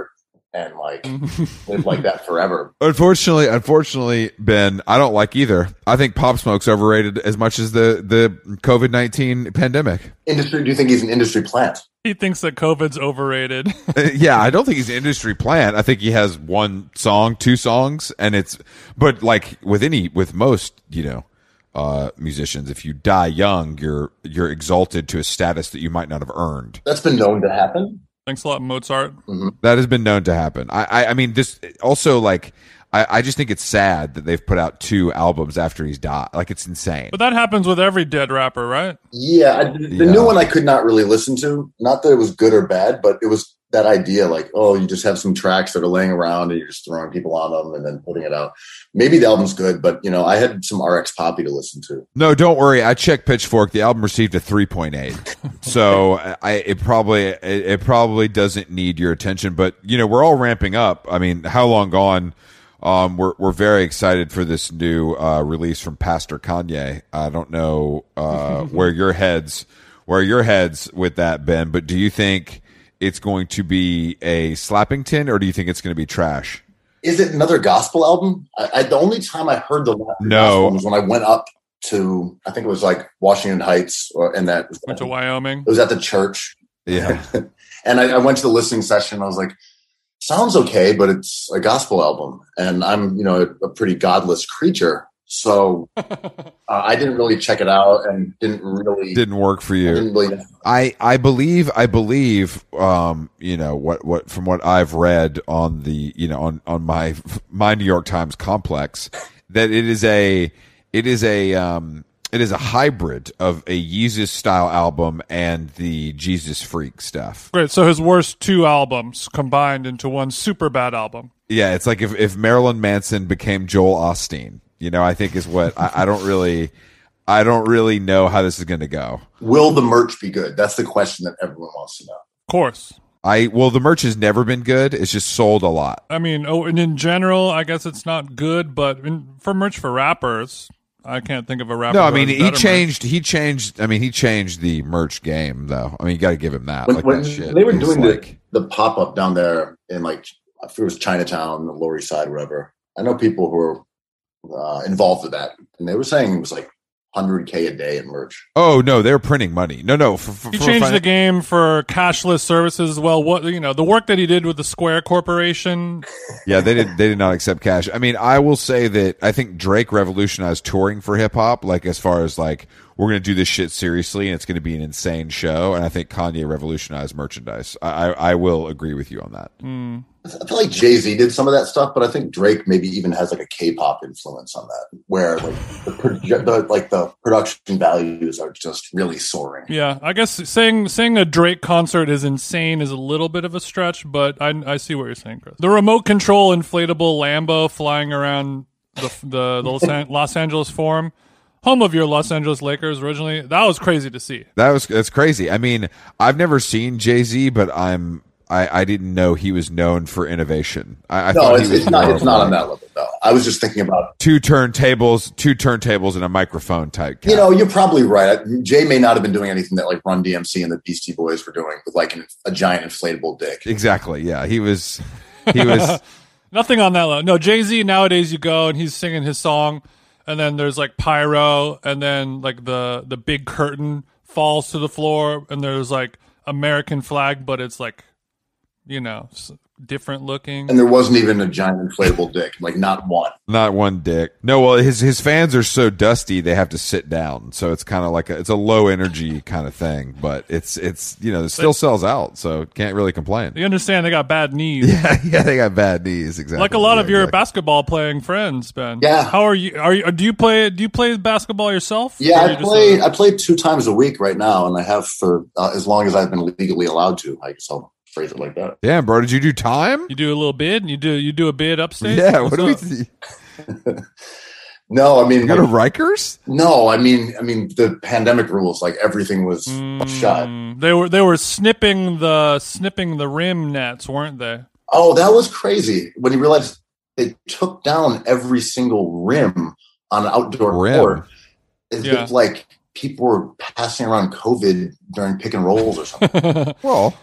and like live like that forever. Unfortunately, unfortunately, Ben, I don't like either. I think Pop Smoke's overrated as much as the the COVID nineteen pandemic. Industry? Do you think he's an industry plant? He thinks that COVID's overrated. Uh, yeah, I don't think he's an industry plant. I think he has one song, two songs, and it's. But like with any, with most, you know, uh, musicians, if you die young, you're you're exalted to a status that you might not have earned. That's been known to happen. Thanks a lot, Mozart. Mm-hmm. That has been known to happen. I, I, I mean, this also like. I, I just think it's sad that they've put out two albums after he's died. Like, it's insane. But that happens with every dead rapper, right? Yeah, I, the Yeah. new one I could not really listen to. Not that it was good or bad, but it was that idea like, oh, you just have some tracks that are laying around and you're just throwing people on them and then putting it out. Maybe the album's good, but, you know, I had some R X Poppy to listen to. No, don't worry. I checked Pitchfork. The album received a three point eight. So I it probably it, it probably doesn't need your attention. But, you know, we're all ramping up. I mean, How Long Gone? Um, we're we're very excited for this new uh, release from Pastor Kanye. I don't know uh, where your heads where your heads with that, Ben, but do you think it's going to be a slapping tin, or do you think it's going to be trash? Is it another gospel album? I, I, the only time I heard the Latin No. gospel was when I went up to, I think it was like Washington Heights, or, and that Went to Wyoming. it was at the church. Yeah, And I, I went to the listening session. I was like, sounds okay, but it's a gospel album. And I'm, you know, a, a pretty godless creature. So uh, I didn't really check it out and didn't really, didn't work for I you. didn't really, I, I believe I believe um you know what what from what I've read on the you know on on my my New York Times complex that it is a it is a um it is a hybrid of a Yeezus style album and the Jesus Freak stuff. Great. So his worst two albums combined into one super bad album. Yeah, it's like if if Marilyn Manson became Joel Osteen, you know, I think is what I, I don't really I don't really know how this is going to go. will the merch be good? That's the question that everyone wants to know. Of course. I well, the merch has never been good. It's just sold a lot. I mean, oh, and in general, I guess it's not good, but in, for merch for rappers, I can't think of a rapper. No, I who mean has he better changed. He changed. I mean he changed the merch game, though. I mean you got to give him that. When, like when that shit. they were is doing like, the, the pop up down there in like, I think it was Chinatown, the Lower East Side, whatever. I know people who were uh, involved with that, and they were saying it was like one hundred K a day in merch. oh no, they're printing money. No, no. For, for, He for changed fin- the game for cashless services as well. What you know, the work that he did with the Square Corporation. Yeah, they did. They did not accept cash. I mean, I will say that I think Drake revolutionized touring for hip hop. Like as far as like we're going to do this shit seriously, and it's going to be an insane show. And I think Kanye revolutionized merchandise. I, I, I will agree with you on that. Mm. I feel like Jay-Z did some of that stuff, but I think Drake maybe even has like a K-pop influence on that, where like the, proje- the like the production values are just really soaring. Yeah, I guess saying saying a Drake concert is insane is a little bit of a stretch, but I, I see what you're saying, Chris. The remote control inflatable Lambo flying around the the, the Los, An- Los Angeles Forum, home of your Los Angeles Lakers originally, that was crazy to see. That was that's crazy. I mean, I've never seen Jay-Z, but I'm I, I didn't know he was known for innovation. I, I No, thought he it's, was it's not. more It's of not like on that level, though. I was just thinking about. two turntables, two turntables, and a microphone type. You know, you're probably right. Jay may not have been doing anything that like Run D M C and the Beastie Boys were doing with like an, a giant inflatable dick. Exactly. Yeah, he was. He was. Nothing on that level. No, Jay-Z nowadays you go and he's singing his song and then there's like pyro and then like the the big curtain falls to the floor and there's like American flag, but it's like, you know, s- different looking. And there wasn't even a giant inflatable dick, like not one. Not one dick. No, well, his his fans are so dusty they have to sit down, so it's kind of like a, it's a low energy kind of thing. But it's it's you know it still sells out, so can't really complain. You understand they got bad knees. Yeah, yeah, they got bad knees. Exactly, Like a lot Yeah, of your exactly. basketball playing friends, Ben. Yeah. How are you? Are you? Do you play? Do you play basketball yourself? Yeah, Or you I just, play. uh, I play two times a week right now, and I have for uh, as long as I've been legally allowed to. I guess I'll phrase it like that. Damn, bro, did you do time? you do a little bid. You do. You do a bid upstate. Yeah, What's what do we? up? Th- No, I mean, you go to like, Rikers? no, I mean, I mean the pandemic rules. Like everything was shut. Mm, they were they were snipping the snipping the rim nets, weren't they? Oh, that was crazy when you realized they took down every single rim on an outdoor Rim. court. It's Yeah. like people were passing around COVID during pick and rolls or something. Well,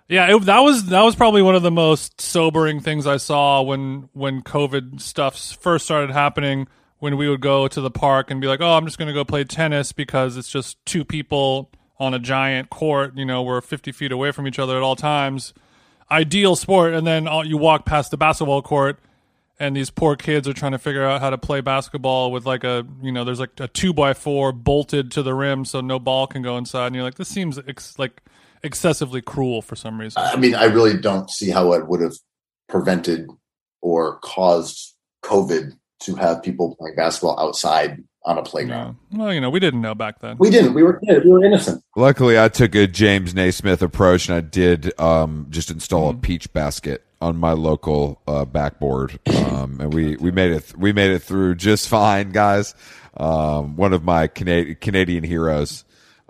Yeah, it, that was that was probably one of the most sobering things I saw when when COVID stuff first started happening. When we would go to the park and be like, "Oh, I'm just going to go play tennis because it's just two people on a giant court. You know, we're fifty feet away from each other at all times. Ideal sport." And then all, you walk past the basketball court, and these poor kids are trying to figure out how to play basketball with like a, you know, there's like a two by four bolted to the rim so no ball can go inside. And you're like, this seems ex- like excessively cruel for some reason. I mean, I really don't see how it would have prevented or caused COVID to have people playing basketball outside on a playground. No. Well, you know, we didn't know back then. We didn't. We were kids. We were innocent. Luckily, I took a James Naismith approach, and I did um, just install mm-hmm. a peach basket on my local uh, backboard, um, and we, we made it. Th- we made it through just fine, guys. Um, one of my Cana- Canadian heroes.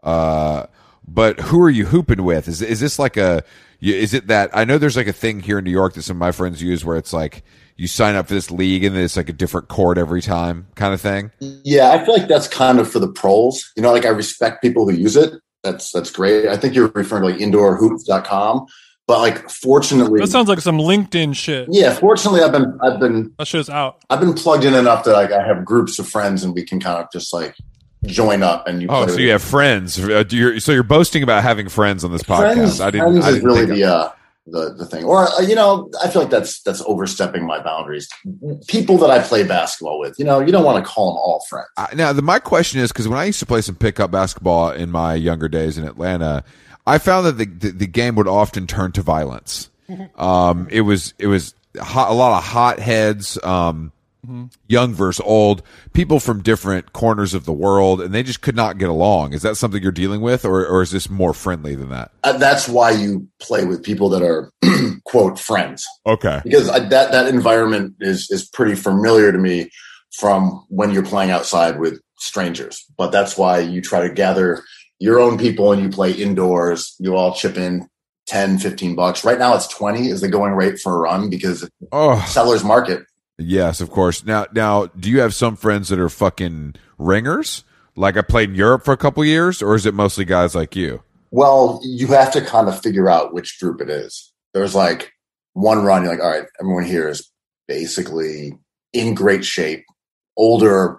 Uh, but who are you hooping with? Is is this like a? Is it that I know there's like a thing here in New York that some of my friends use where it's like you sign up for this league and then it's like a different court every time kind of thing? Yeah, I feel like that's kind of for the pros. You know, like I respect people who use it. That's that's great. I think you're referring to like indoor hoops dot com. But like fortunately, that sounds like some LinkedIn shit. Yeah, fortunately I've been I've been that shit's out. I've been plugged in enough that like I have groups of friends and we can kind of just like join up and you Oh, so you have friends. Uh, you're, so you're boasting about having friends on this podcast. Friends, I didn't friends I is didn't really think the uh The, the thing, or uh, you know, I feel like that's that's overstepping my boundaries. People that I play basketball with, you know, you don't want to call them all friends. I, now, the, my question is because when I used to play some pickup basketball in my younger days in Atlanta, I found that the the, the game would often turn to violence. Um, it was it was hot, a lot of hot heads, um, mm-hmm. young versus old, people from different corners of the world, and they just could not get along. Is that something you're dealing with, or or is this more friendly than that? Uh, that's why you play with people that are quote friends. Okay, because I, that that environment is is pretty familiar to me from when you're playing outside with strangers. But that's why you try to gather your own people and you play indoors. You all chip in ten, fifteen bucks. Right now it's twenty is the going rate for a run because oh. seller's market. Yes, of course. Now, now, do you have some friends that are fucking ringers? Like I played in Europe for a couple years, or is it mostly guys like you? Well, you have to kind of figure out which group it is. There's like one run, you're like, all right, everyone here is basically in great shape, older,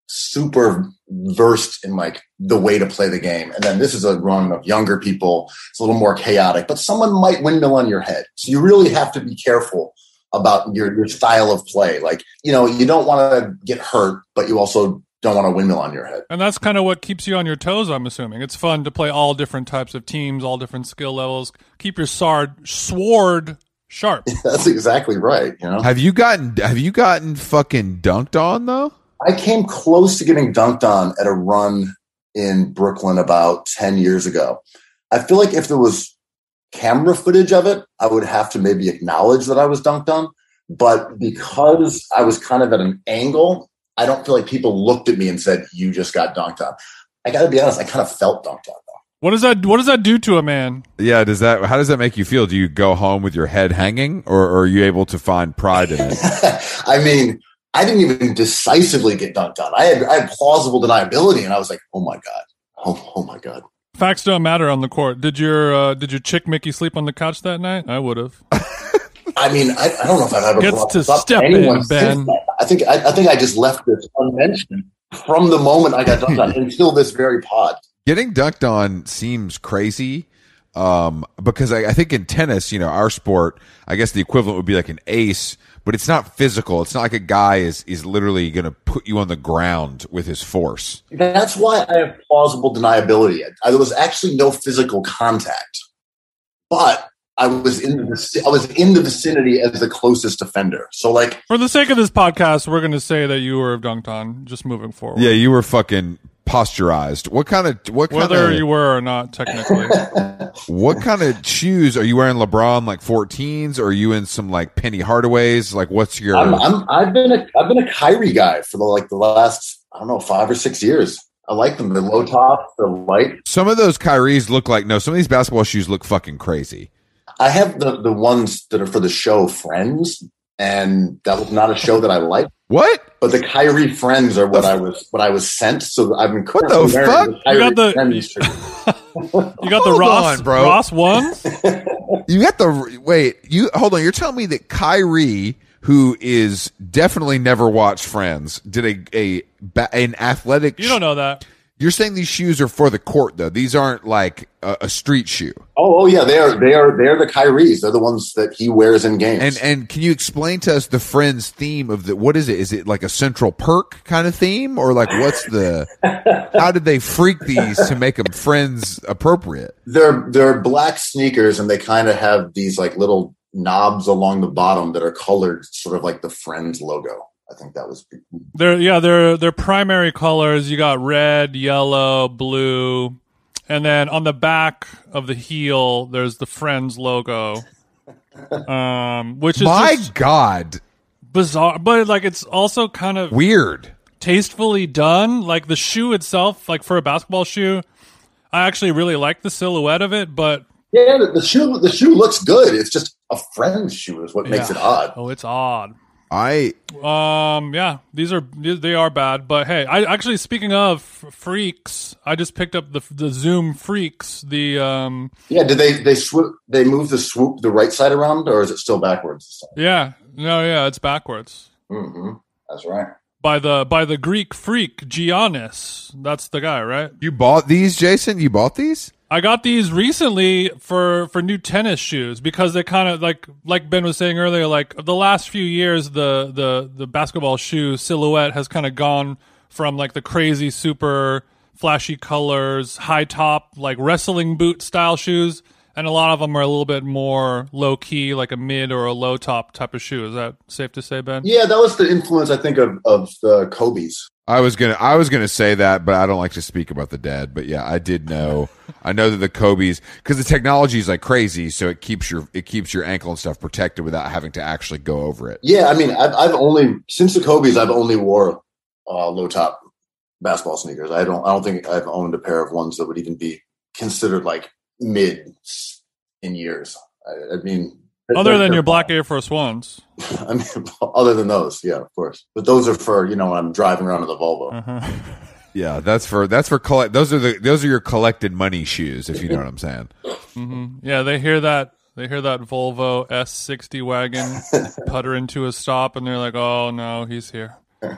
super versed in like the way to play the game. And then this is a run of younger people. It's a little more chaotic, but someone might windmill on your head. So you really have to be careful about your, your style of play. Like, you know, you don't want to get hurt, but you also don't want to windmill on your head. And that's kind of what keeps you on your toes, I'm assuming. It's fun to play all different types of teams, all different skill levels. Keep your sword, sword sharp. That's exactly right. You know, have you gotten, have you gotten fucking dunked on though? I came close to getting dunked on at a run in Brooklyn about ten years ago. I feel like if there was camera footage of it, I would have to maybe acknowledge that I was dunked on. But because I was kind of at an angle, I don't feel like people looked at me and said, you just got dunked on. I got to be honest, I kind of felt dunked on though. What does that, what does that do to a man? Yeah. Does that, how does that make you feel? Do you go home with your head hanging, or, or are you able to find pride in it? I mean, I didn't even decisively get dunked on. I had, I had plausible deniability, and I was like, "Oh my god, oh, oh my god." Facts don't matter on the court. Did your uh, did your chick make you sleep on the couch that night? I would have. I mean, I, I don't know if I've ever gets to step in, Ben. I think I, I think I just left this unmentioned from the moment I got dunked on until this very pod. Getting dunked on seems crazy. Um, because I, I think in tennis, you know, our sport, I guess the equivalent would be like an ace, but it's not physical. It's not like a guy is, is literally going to put you on the ground with his force. That's why I have plausible deniability. I, there was actually no physical contact, but I was in the I was in the vicinity as the closest offender. So, like, for the sake of this podcast, we're going to say that you were dunked on. Just moving forward. Yeah, you were fucking posturized. What kind of what kind whether of, you were or not technically? What kind of shoes are you wearing? LeBron like fourteens, or are you in some like Penny Hardaways? Like, what's your? I'm, I'm I've been a I've been a Kyrie guy for the like the last I don't know five or six years. I like them. The low top, the light. Some of those Kyries look like no. Some of these basketball shoes look fucking crazy. I have the the ones that are for the show Friends, and that was not a show that I liked. What? But the Kyrie Friends are what I was what I was sent. So I've been what the fuck? The you got the you got the Ross on, bro. Ross ones. You got the wait. You hold on. You're telling me that Kyrie, who is definitely never watched Friends, did a a an athletic. You don't know that. You're saying these shoes are for the court, though. These aren't like a, a street shoe. Oh, oh yeah, they are. They are. They are the Kyries. They're the ones that he wears in games. And and can you explain to us the Friends theme of the? What is it? Is it like a Central Perk kind of theme, or like what's the? How did they freak these to make them Friends appropriate? They're they're black sneakers, and they kind of have these like little knobs along the bottom that are colored, sort of like the Friends logo. I think that was. They're yeah, they're their primary colors. You got red, yellow, blue, and then on the back of the heel, there's the Friends logo, um, which is My just God, bizarre. But like, it's also kind of weird, tastefully done. Like the shoe itself, like for a basketball shoe, I actually really like the silhouette of it. But Yeah, the, the shoe the shoe looks good. It's just a Friends shoe is what makes yeah. it odd. Oh, it's odd. I Um, yeah, these are they are bad, but hey, I actually speaking of freaks, I just picked up the the Zoom Freaks. The um, Yeah, did they they swoop? They move the swoop the right side around, or is it still backwards this time? yeah, no, yeah, it's backwards Mm-hmm. That's right. by the by the Greek freak Giannis. That's the guy, right? you bought these, Jason? You bought these? I got these recently for, for new tennis shoes because they kind of like like Ben was saying earlier, like the last few years the the the basketball shoe silhouette has kind of gone from like the crazy super flashy colors, high top like wrestling boot style shoes, and a lot of them are a little bit more low key, like a mid or a low top type of shoe. Is that safe to say, Ben? Yeah, that was the influence I think of of the Kobe's. I was gonna, I was gonna say that, but I don't like to speak about the dead. But yeah, I did know. I know that the Kobe's, because the technology is like crazy, so it keeps your it keeps your ankle and stuff protected without having to actually go over it. Yeah, I mean, I've, I've only since the Kobe's, I've only wore uh, low top basketball sneakers. I don't, I don't think I've owned a pair of ones that would even be considered like mid in years. I, I mean, Other than your black Air Force Ones. I mean, other than those, yeah, of course. But those are for, you know, when I'm driving around in the Volvo. Uh-huh. Yeah, that's for that's for collect. Those are the those are your collected money shoes, if you know what I'm saying. Mm-hmm. Yeah, they hear that. They hear that Volvo S sixty wagon putter into a stop, and they're like, "Oh no, he's here."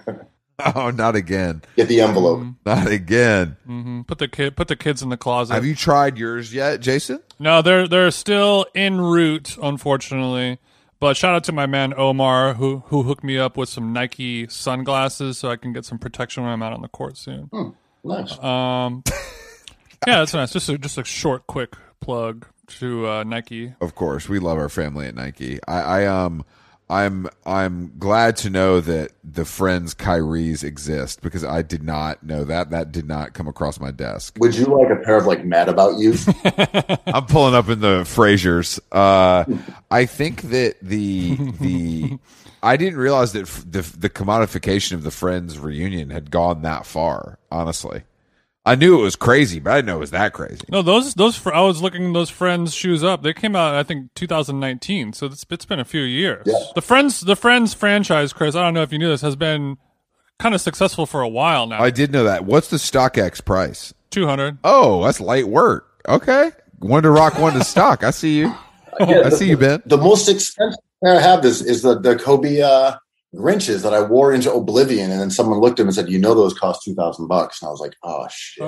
Oh, not again! Get the envelope. Mm-hmm. Not again! Mm-hmm. Put the kid, put the kids in the closet. Have you tried yours yet, Jason? No, they're they're still en route, unfortunately. But shout out to my man Omar, who who hooked me up with some Nike sunglasses, so I can get some protection when I'm out on the court soon. Hmm, nice. Um, yeah, that's nice. Just a, just a short, quick plug to uh, Nike. Of course, we love our family at Nike. I, I um, I'm I'm glad to know that the Friends Kyries exist because I did not know that. That did not come across my desk. Would you like a pair of like Mad About Yous? I'm pulling up in the Frasers. Uh, I think that the the I didn't realize that f- the the commodification of the Friends reunion had gone that far. Honestly, I knew it was crazy, but I didn't know it was that crazy. No, those those fr- I was looking those Friends shoes up. They came out I think two thousand nineteen, so it's, it's been a few years. Yeah. The Friends the Friends franchise, Chris, I don't know if you knew this, has been kind of successful for a while now. I did know that. What's the StockX price? two hundred. Oh, that's light work. Okay, one to rock, one to stock. I see you. Yeah, I the, see you, Ben. The most expensive pair I have is, is the, the Kobe uh, Grinches that I wore into oblivion, and then someone looked at them and said, "You know, those cost two thousand bucks." And I was like, "Oh shit!"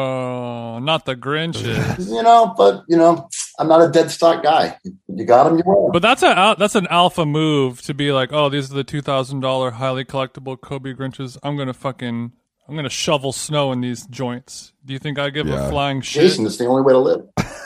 Oh, not the Grinches. You know, but you know, I'm not a dead stock guy. You got them, you wear them. But that's a al- that's an alpha move to be like, oh, these are the two thousand dollar highly collectible Kobe Grinches. I'm gonna fucking I'm gonna shovel snow in these joints. Do you think I give Yeah. a flying shit? Jason, it's the only way to live.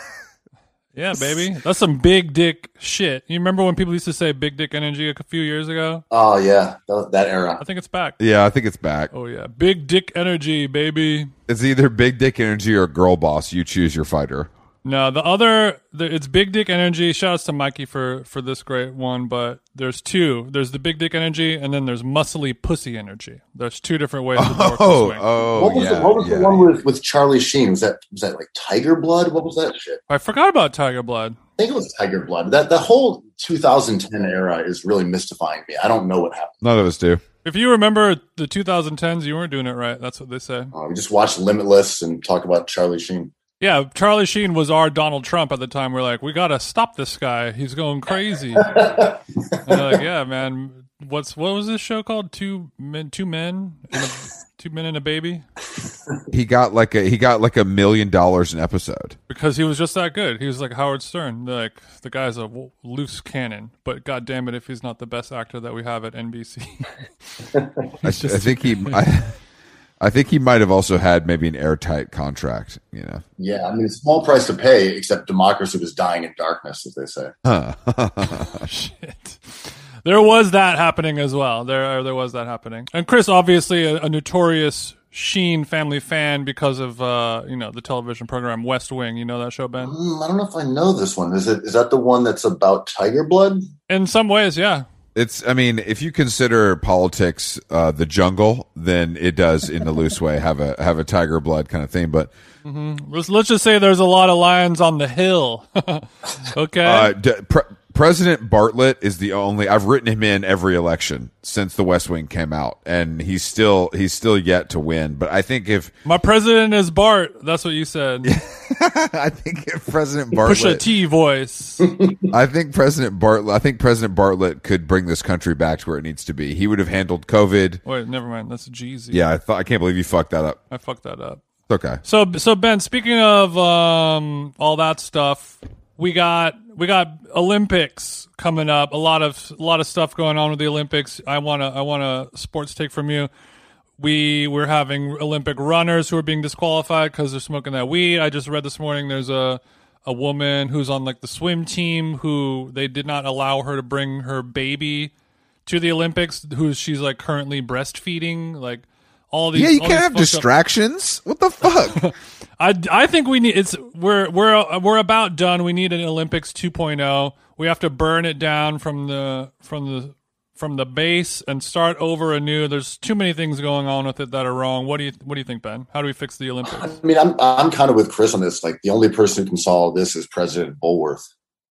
Yeah, baby, that's some big dick shit. You remember when people used to say big dick energy a few years ago? Oh yeah, that, that era. I think it's back. Yeah, I think it's back. Oh yeah, big dick energy, baby. It's either big dick energy or girl boss. You choose your fighter. No, the other, the, it's Big Dick Energy. Shout outs to Mikey for, for this great one, but there's two. There's the Big Dick Energy, and then there's Muscly Pussy Energy. There's two different ways to work Oh, swing. oh, what was, yeah, the, what was yeah. the one with, with Charlie Sheen? Was that was that like Tiger Blood? What was that shit? I forgot about Tiger Blood. I think it was Tiger Blood. That the whole two thousand ten era is really mystifying me. I don't know what happened. None of us do. If you remember the twenty tens, you weren't doing it right. That's what they say. Uh, we just watched Limitless and talk about Charlie Sheen. Yeah, Charlie Sheen was our Donald Trump at the time. We're like, we gotta stop this guy. He's going crazy. And they're like, yeah, man. What's what was this show called? Two men, two men, and a, two men and a baby. He got like a he got like a million dollars an episode because he was just that good. He was like Howard Stern. They're like the guy's a w- loose cannon, but god damn it, if he's not the best actor that we have at N B C. I, I think he. I, I think he might have also had maybe an airtight contract, you know. Yeah, I mean, small price to pay, except democracy was dying in darkness, as they say. Huh. Shit. There was that happening as well. There there was that happening. And Chris, obviously a, a notorious Sheen family fan because of, uh, you know, the television program West Wing. You know that show, Ben? Mm, I don't know if I know this one. Is it? Is that the one that's about tiger blood? In some ways, yeah. It's, I mean, if you consider politics uh, the jungle, then it does, in a loose way, have a have a tiger blood kind of thing. But mm-hmm. let's, let's just say there's a lot of lions on the hill. Okay. Uh, d- pre- President Bartlett is the only. I've written him in every election since The West Wing came out, and he's still he's still yet to win. But I think if my president is Bart, that's what you said. I think if President Bartlett, push a T voice. I think President Bartlett. I think President Bartlett could bring this country back to where it needs to be. He would have handled COVID. Wait, never mind. That's Jeezy. Yeah, I thought. I can't believe you fucked that up. I fucked that up. It's okay. So, so Ben, speaking of um, all that stuff, we got we got Olympics coming up. A lot of a lot of stuff going on with the Olympics. I wanna I want a sports take from you. We we're having Olympic runners who are being disqualified because they're smoking that weed. I just read this morning there's a a woman who's on like the swim team who they did not allow her to bring her baby to the Olympics. Who she's like currently breastfeeding. Like all these. Yeah, you all can't these have distractions. Up- what the fuck? I, I think we need it's we're we're we're about done. We need an Olympics two point oh. We have to burn it down from the from the from the base and start over anew. There's too many things going on with it that are wrong. What do you what do you think, Ben? How do we fix the Olympics? I mean, I'm I'm kind of with Chris on this. Like the only person who can solve this is President Bulworth.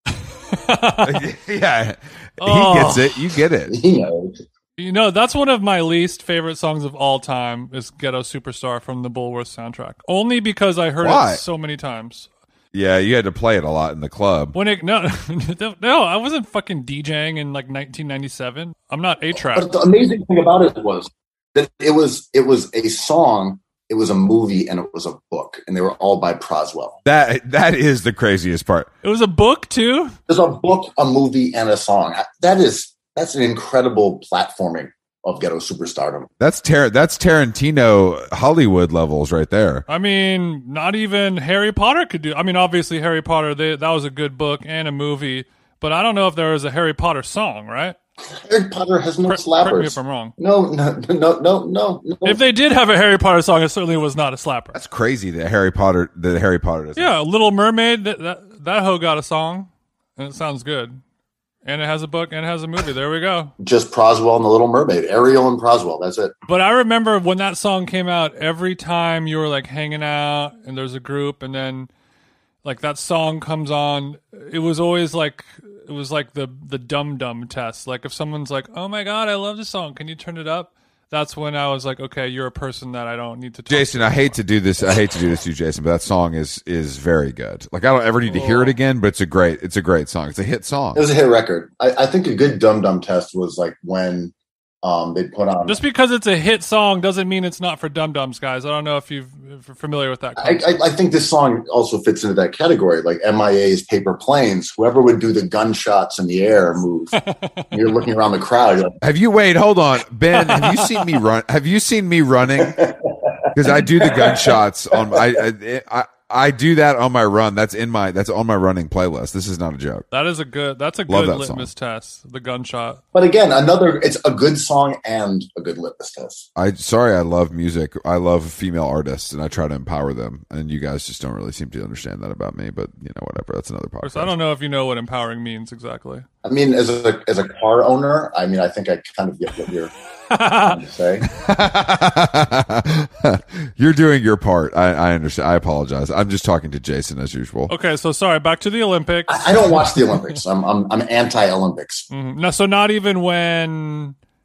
Yeah, Oh. he gets it. You get it. He knows. You know, that's one of my least favorite songs of all time is Ghetto Superstar from the Bulworth soundtrack. Only because I heard Why? it so many times. Yeah, you had to play it a lot in the club. When it no no, I wasn't fucking DJing in like nineteen ninety-seven. I'm not A-Trap. But the amazing thing about it was that it was it was a song, it was a movie, and it was a book, and they were all by Proswell. That that is the craziest part. It was a book too? There's a book, a movie, and a song. That is that's an incredible platforming of Ghetto Superstardom. That's Tar- That's Tarantino Hollywood levels right there. I mean, not even Harry Potter could do. I mean, obviously Harry Potter, they, that was a good book and a movie, but I don't know if there was a Harry Potter song, right? Harry Potter has no Correct slappers. me if I'm wrong. No, no, no, no, no, no. If they did have a Harry Potter song, it certainly was not a slapper. That's crazy that Harry Potter that Harry Potter doesn't. Yeah, Little Mermaid, that, that, that hoe got a song, and it sounds good. And it has a book and it has a movie. There we go. Just Proswell and the Little Mermaid. Ariel and Proswell. That's it. But I remember when that song came out, every time you were like hanging out and there's a group and then like that song comes on, it was always like it was like the the dum dum test. Like if someone's like, "Oh my god, I love this song. Can you turn it up?" That's when I was like, "Okay, you're a person that I don't need to talk Jason, to." I hate to do this. I hate to do this to you, Jason, but that song is is very good. Like I don't ever need to hear it again, but it's a great it's a great song. It's a hit song. It was a hit record. I, I think a good Dum Dum test was like when um, they put on. Just because it's a hit song doesn't mean it's not for dum dums, guys. I don't know if, you've, if you're familiar with that I, concept. I, I think this song also fits into that category, like M I A's Paper Planes. Whoever would do the gunshots in the air move, you're looking around the crowd. You're like, Have you wait? Hold on, Ben. Have you seen me run? Have you seen me running? Because I do the gunshots on. I, I I I do that on my run. That's in my. That's on my running playlist. This is not a joke. That is a good. That's a Love good that litmus test. The gunshot. but again, another. It's a good song and a good litmus test. I sorry. I love music. I love female artists, and I try to empower them. And you guys just don't really seem to understand that about me. But you know, whatever. That's another podcast. So I don't know if you know what empowering means exactly. I mean, as a as a car owner, I mean, I think I kind of get what you're trying to say. You're doing your part. I, I understand. I apologize. I'm just talking to Jason as usual. Okay, so sorry. Back to the Olympics. I, I don't watch the Olympics. I'm I'm I'm anti-Olympics. Mhm. No, so not even when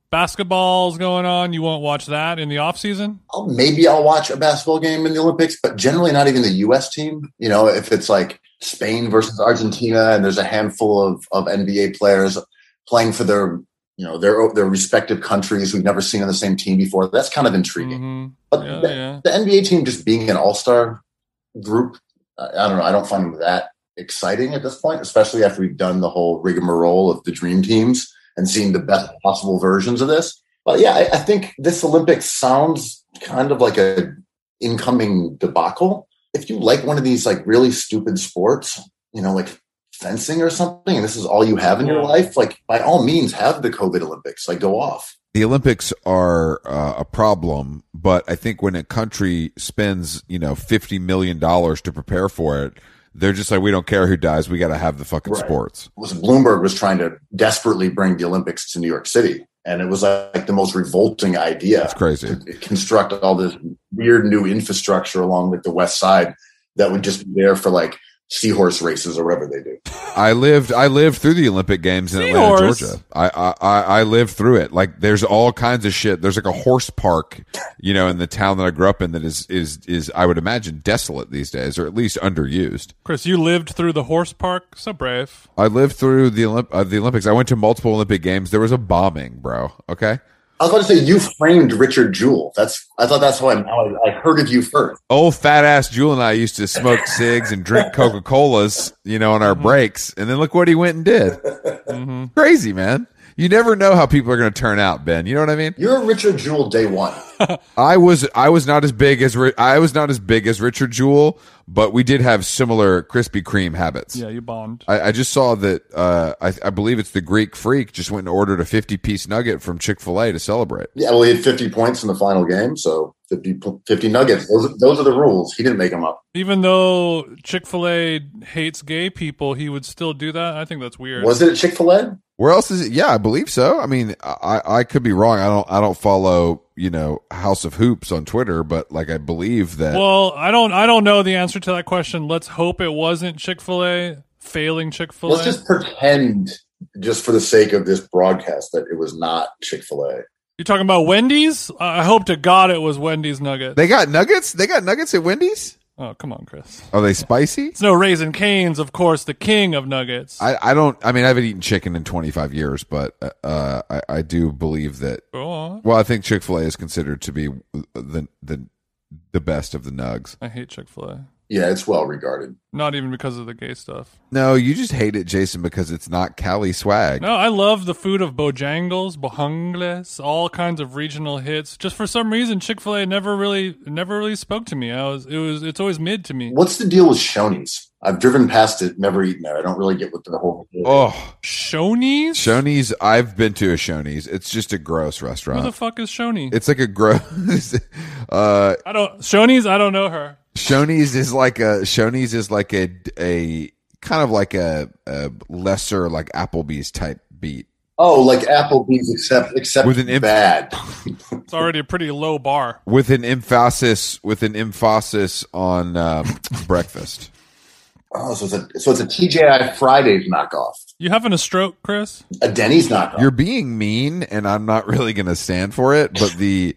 Basketball's going on. You won't watch that in the off season? I'll, maybe I'll watch a basketball game in the Olympics, but generally not even the U S team. You know, if it's like Spain versus Argentina and there's a handful of, of N B A players playing for their, you know, their their respective countries we've never seen on the same team before, that's kind of intriguing. Mm-hmm. But Yeah, the, yeah. the N B A team just being an all-star group, I, I don't know. I don't find them that exciting at this point, especially after we've done the whole rigmarole of the dream teams and seeing the best possible versions of this. But yeah, I, I think this Olympics sounds kind of like a incoming debacle. If you like one of these like really stupid sports, you know, like fencing or something, and this is all you have in your life, like by all means have the COVID Olympics, like go off. The Olympics are uh, a problem, but I think when a country spends, you know, fifty million dollars to prepare for it, they're just like, we don't care who dies. We got to have the fucking Right. sports. Was Bloomberg was trying to desperately bring the Olympics to New York City. And it was like the most revolting idea. It's crazy. To construct all this weird new infrastructure along with the West Side that would just be there for like seahorse races or whatever they do. I lived, I lived through the Olympic Games in Seahorse. Atlanta, Georgia. I, I, I I lived through it. Like, there's all kinds of shit. There's like a horse park, you know, in the town that I grew up in that is, is, is, I would imagine desolate these days, or at least underused. Chris, you lived through the horse park? So brave. I lived through the Olymp- uh, the Olympics. I went to multiple Olympic Games. There was a bombing, bro. Okay. I was going to say you framed Richard Jewell. That's I thought that's how I, how I heard of you first. Old fat ass Jewel and I used to smoke cigs and drink Coca Colas, you know, on our breaks. And then look what he went and did. Mm-hmm. Crazy, man. You never know how people are going to turn out, Ben. You know what I mean? You're a Richard Jewell day one. I was I was not as big as Ri- I was not as big as Richard Jewell, but we did have similar Krispy Kreme habits. Yeah, you bond. I, I just saw that. Uh, I, I believe it's the Greek Freak just went and ordered a fifty-piece nugget from Chick-fil-A to celebrate. Yeah, well, he had fifty points in the final game, so fifty, fifty nuggets. Those, those are the rules. He didn't make them up. Even though Chick-fil-A hates gay people, he would still do that? I think that's weird. Was it at Chick-fil-A? Where else is it? Yeah, I believe so. I mean, I, I could be wrong. I don't I don't follow, you know, House of Hoops on Twitter, but like I believe that. Well, I don't I don't know the answer to that question. Let's hope it wasn't Chick-fil-A, failing Chick-fil-A. Let's just pretend, just for the sake of this broadcast, that it was not Chick-fil-A. You're talking about Wendy's? I hope to God it was Wendy's nuggets. They got nuggets? They got nuggets at Wendy's? Oh, come on, Chris. Are they spicy? It's no Raising Cane's, of course, the king of nuggets. I, I don't, I mean, I haven't eaten chicken in twenty-five years, but uh, I, I do believe that. Go on. Well, I think Chick-fil-A is considered to be the the the best of the nugs. I hate Chick-fil-A. Yeah, it's well regarded. Not even because of the gay stuff. No, you just hate it, Jason, because it's not Cali swag. No, I love the food of Bojangles, Bojangles, all kinds of regional hits. Just for some reason, Chick-fil-A never really, never really spoke to me. I was, it was, it's always mid to me. What's the deal with Shoney's? I've driven past it, never eaten there. I don't really get what the whole. Oh, Shoney's? Shoney's. I've been to a Shoney's. It's just a gross Who restaurant. the fuck is Shoney? It's like a gross. uh, I don't. Shoney's. I don't know her. Shoney's is like a Shoney's is like a a kind of like a, a lesser like Applebee's type beat. Oh, like Applebee's, except except With an imp- bad. It's already a pretty low bar. With an emphasis, with an emphasis on um, breakfast. Oh, so it's a so it's a T J I Fridays knockoff, You having a stroke, Chris? a Denny's knockoff. You're being mean, and I'm not really going to stand for it. But the,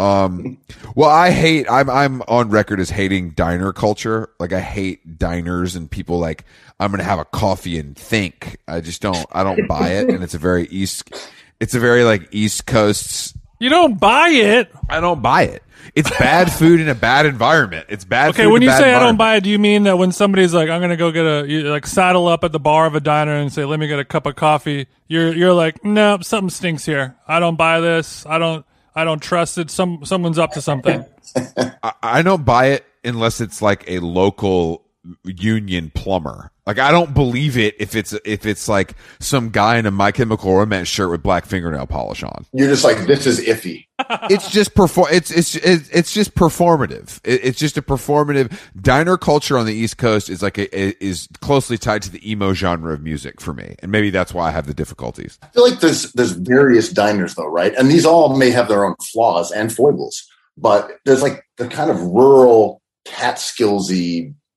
um, well, I hate. I'm I'm on record as hating diner culture. Like I hate diners and people like I'm going to have a coffee and think. I just don't. I don't buy it, and it's a very east. It's a very like East Coast. You don't buy it. I don't buy it. It's bad food in a bad environment. It's bad. Okay, food when in you a bad say I don't environment. buy it, do you mean that when somebody's like, "I'm gonna go get a," you like saddle up at the bar of a diner and say, "Let me get a cup of coffee." You're you're like, "No, something stinks here. I don't buy this. I don't I don't trust it. Some someone's up to something." I, I don't buy it unless it's like a local union plumber. Like I don't believe it if it's if it's like some guy in a My Chemical Romance shirt with black fingernail polish on. You're just like, this is iffy. It's just perform. It's it's it's it's just performative. It, it's just a performative. Diner culture on the East Coast is like a, is closely tied to the emo genre of music for me, and maybe that's why I have the difficulties. I feel like there's there's various diners though, right? And these all may have their own flaws and foibles, but there's like the kind of rural Catskillsy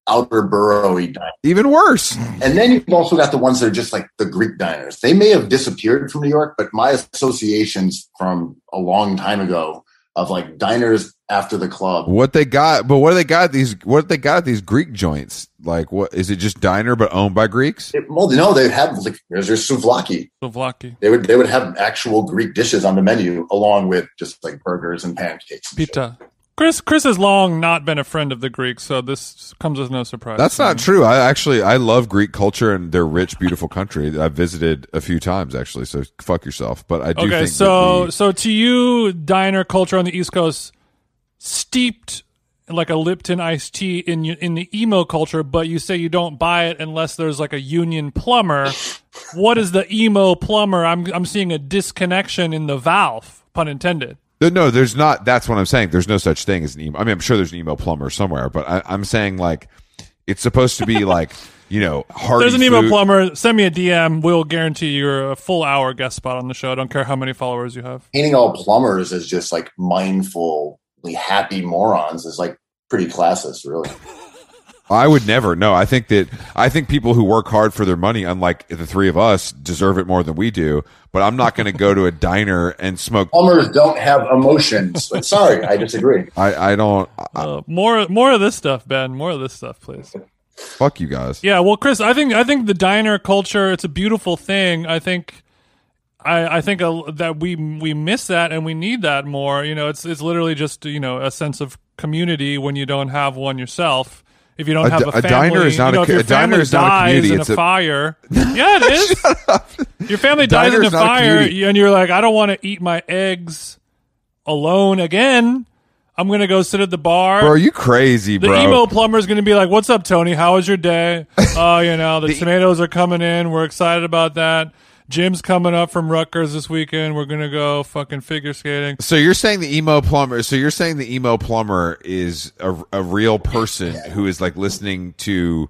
outer borough-y diners. Even worse. And then you've also got the ones that are just like the Greek diners. They may have disappeared from New York, but my associations from a long time ago of like diners after the club. What they got, but what do they got? These what they got? These Greek joints. Like, what is it? Just diner, but owned by Greeks? It, well, no, they have like there's your souvlaki. Souvlaki. They would they would have actual Greek dishes on the menu along with just like burgers and pancakes. And Pita. Chris Chris has long not been a friend of the Greeks, so this comes as no surprise. That's not true. I actually I love Greek culture and their rich, beautiful country. I've visited a few times actually. So fuck yourself. But I do okay, think so that we, so to you, diner culture on the East Coast steeped like a Lipton iced tea in in the emo culture, but you say you don't buy it unless there's like a union plumber. What is the emo plumber? I'm I'm seeing a disconnection in the valve, pun intended. No, there's not. That's what I'm saying. There's no such thing as an emo. I mean, I'm sure there's an emo plumber somewhere, but I, I'm saying like it's supposed to be like, you know, hearty There's an emo food. plumber. Send me a D M. We'll guarantee you're a full hour guest spot on the show. I don't care how many followers you have. painting all plumbers as just like mindfully happy morons is like pretty classist, really. I would never. No, I think that I think people who work hard for their money, unlike the three of us, deserve it more than we do. But I'm not going to go to a diner and smoke. Plumbers don't have emotions. But sorry, I disagree. I, I don't. I, Uh, more more of this stuff, Ben. More of this stuff, please. fuck you guys. Yeah, well, Chris, I think I think the diner culture, it's a beautiful thing. I think I I think a, that we we miss that and we need that more. You know, it's it's literally just, you know, a sense of community when you don't have one yourself. If you don't A have d- a a family, diner is not you know, a if co- your a diner family is not a dies community, in it's a a- fire. Yeah, it is. Your family dies Diner in a is not a fire, community. and you're like, I don't want to eat my eggs alone again. I'm gonna go sit at the bar. Bro, are you crazy, The bro? emo plumber's going to be like, "What's up, Tony? How was your day? Oh, you know, the, tomatoes are coming in. We're excited about that. Jim's coming up from Rutgers this weekend. We're going to go fucking figure skating." So you're saying the emo plumber? So you're saying the emo plumber is a, a real person who is like listening to,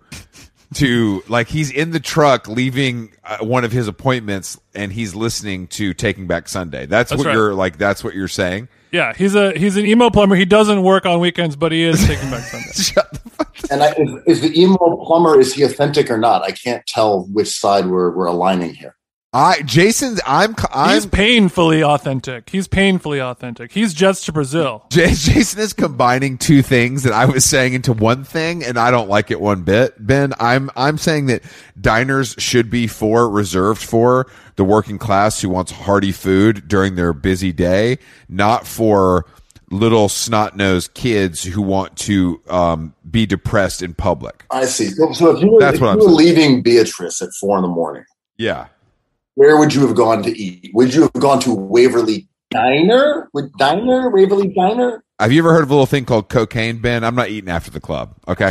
to like he's in the truck leaving uh, one of his appointments and he's listening to Taking Back Sunday. That's, That's what right. you're like. That's what you're saying. Yeah, he's a he's an emo plumber. He doesn't work on weekends, but he is taking back Sunday. Shut the fuck up. And I, is, is the emo plumber, is he authentic or not? I can't tell which side we're we're aligning here. I Jason, I'm I'm He's painfully authentic. He's painfully authentic. He's jets to Brazil. J- Jason is combining two things that I was saying into one thing, and I don't like it one bit. Ben, I'm I'm saying that diners should be for reserved for the working class who wants hearty food during their busy day, not for little snot-nosed kids who want to um, be depressed in public. I see. So, so if you were, That's if what you I'm were saying. leaving Beatrice at four in the morning, Yeah. where would you have gone to eat? Would you have gone to Waverly Diner? Would Diner? Waverly Diner? Have you ever heard of a little thing called cocaine, Ben? I'm not eating after the club. Okay.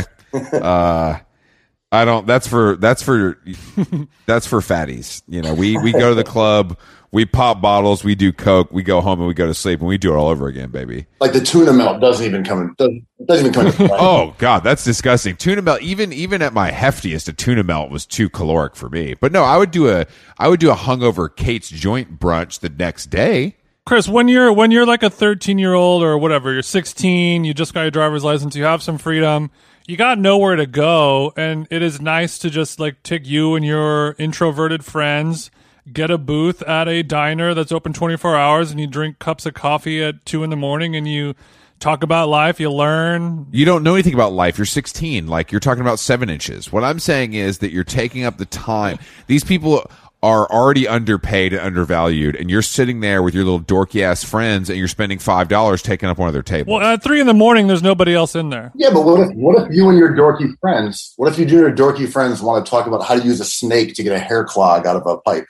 uh, I don't. That's for that's for that's for fatties. You know, we we go to the club, we pop bottles, we do coke, we go home and we go to sleep, and we do it all over again, baby. Like the tuna melt doesn't even come in. Doesn't, doesn't even come in. play. Oh God, that's disgusting. Tuna melt. Even even at my heftiest, a tuna melt was too caloric for me. But no, I would do a I would do a hungover Kate's joint brunch the next day. Chris, when you're when you're like a thirteen year old or whatever, you're sixteen, you just got your driver's license, you have some freedom, you got nowhere to go, and it is nice to just like take you and your introverted friends, get a booth at a diner that's open twenty-four hours, and you drink cups of coffee at two in the morning, and you talk about life, you learn. You don't know anything about life. You're sixteen. Like, you're talking about seven inches. What I'm saying is that you're taking up the time. These people are already underpaid and undervalued, and you're sitting there with your little dorky ass friends, and you're spending five dollars taking up one of their tables. Well, at three in the morning, there's nobody else in there. Yeah, but what if what if you and your dorky friends? What if you and your dorky friends want to talk about how to use a snake to get a hair clog out of a pipe?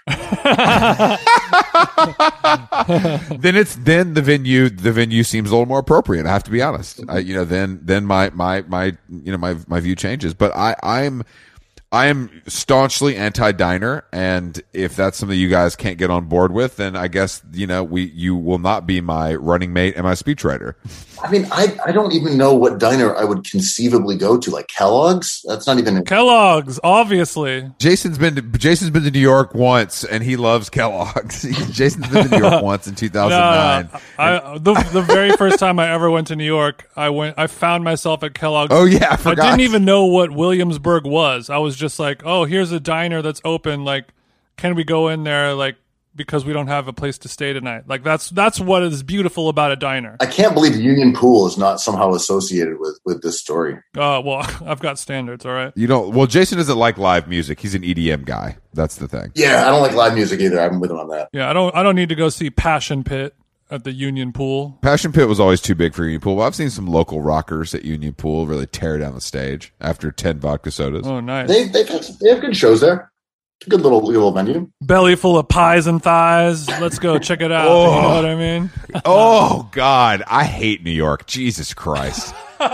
then it's then the venue the venue seems a little more appropriate. I have to be honest. I, you know, then then my my my you know my my view changes. But I I'm I am staunchly anti-diner, and if that's something you guys can't get on board with, then I guess, you know, we you will not be my running mate and my speechwriter. I mean, I, I don't even know what diner I would conceivably go to. Like Kellogg's? That's not even... Kellogg's, obviously. Jason's been to, Jason's been to New York once, and he loves Kellogg's. Jason's been to New York once in two thousand nine. No, I, the, the very first time I ever went to New York, I went. I found myself at Kellogg's. Oh, yeah, I forgot. I didn't even know what Williamsburg was. I was just like, oh, here's a diner that's open. Like, can we go in there? Like, because we don't have a place to stay tonight. Like, that's that's what is beautiful about a diner. I can't believe Union Pool is not somehow associated with, with this story. Uh, well, I've got standards, all right? You don't. Well, Jason doesn't like live music. He's an E D M guy. That's the thing. Yeah, I don't like live music either. I'm with him on that. Yeah, I don't. I don't need to go see Passion Pit at the Union Pool. Passion Pit was always too big for Union Pool. Well, I've seen some local rockers at Union Pool really tear down the stage after ten vodka sodas. Oh, nice. They they've had, they have good shows there. Good little little venue. Belly full of pies and thighs. Let's go check it out. Oh. You know what I mean? Oh, God. I hate New York. Jesus Christ.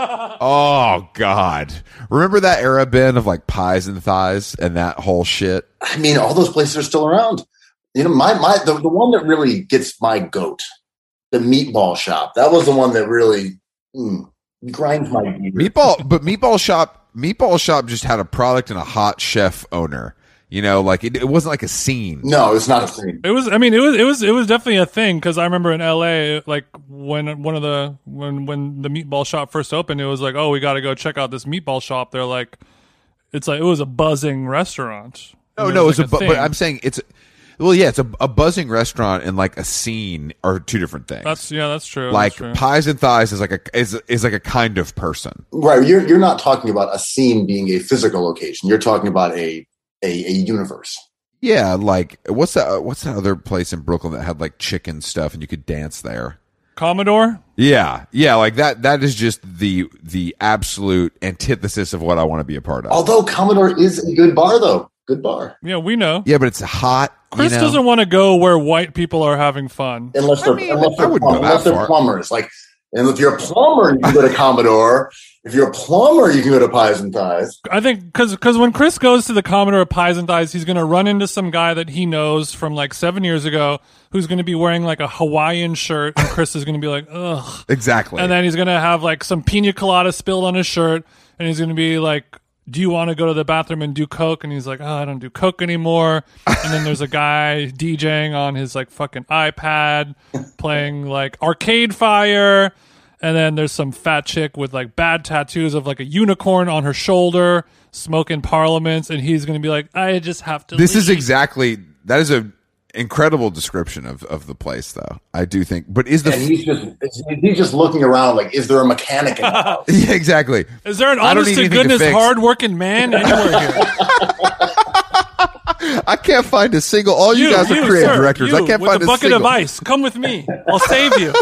Oh, God. Remember that era, Ben, of like pies and thighs and that whole shit? I mean, all those places are still around. You know, my my the, the one that really gets my goat, the Meatball Shop. That was the one that really mm, grinds my gears. Meatball, but Meatball Shop, Meatball Shop just had a product and a hot chef owner. You know, like it, it wasn't like a scene. No, it's not a scene. It was. I mean, it was. It was. It was definitely a thing because I remember in L A, like when one of the when when the Meatball Shop first opened, it was like, oh, we got to go check out this Meatball Shop. They're like, it's like it was a buzzing restaurant. No, And no, it it's was a. like Bu- but I'm saying it's. Well, yeah, it's a, a buzzing restaurant and like a scene are two different things. That's yeah, that's true. Like that's true. pies and thighs is like a is is like a kind of person. Right. You're you're not talking about a scene being a physical location. You're talking about a a, a universe. Yeah, like what's that? What's that other place in Brooklyn that had like chicken stuff and you could dance there? Commodore. Yeah, yeah, like that. That is just the the absolute antithesis of what I want to be a part of. Although Commodore is a good bar, though. Good bar. Yeah, we know. Yeah, but it's hot. Chris you know? doesn't want to go where white people are having fun. Unless they're, mean, unless I they're, wouldn't go plum- unless that they're far. plumbers. Like, and if you're a plumber, you can go to Commodore. If you're a plumber, you can go to Pies and Thighs. I think because because when Chris goes to the Commodore of Pies and Thighs, he's going to run into some guy that he knows from like seven years ago who's going to be wearing like a Hawaiian shirt, and Chris is going to be like, ugh. Exactly. And then he's going to have like some pina colada spilled on his shirt, and he's going to be like, do you want to go to the bathroom and do coke? And he's like, oh, I don't do coke anymore. And then there's a guy DJing on his like fucking iPad playing like Arcade Fire. And then there's some fat chick with like bad tattoos of like a unicorn on her shoulder smoking parliaments. And he's going to be like, I just have to This leave. is exactly that is a incredible description of, of the place, though. I do think, but is the And he's just he's just looking around like, is there a mechanic in the house? yeah, exactly. Is there an I don't honest need to anything to goodness fix. hard-working man anywhere here? I can't find a single. All you, guys are creative sir, directors. you, I can't with find a a bucket single. of ice. Come with me. I'll save you.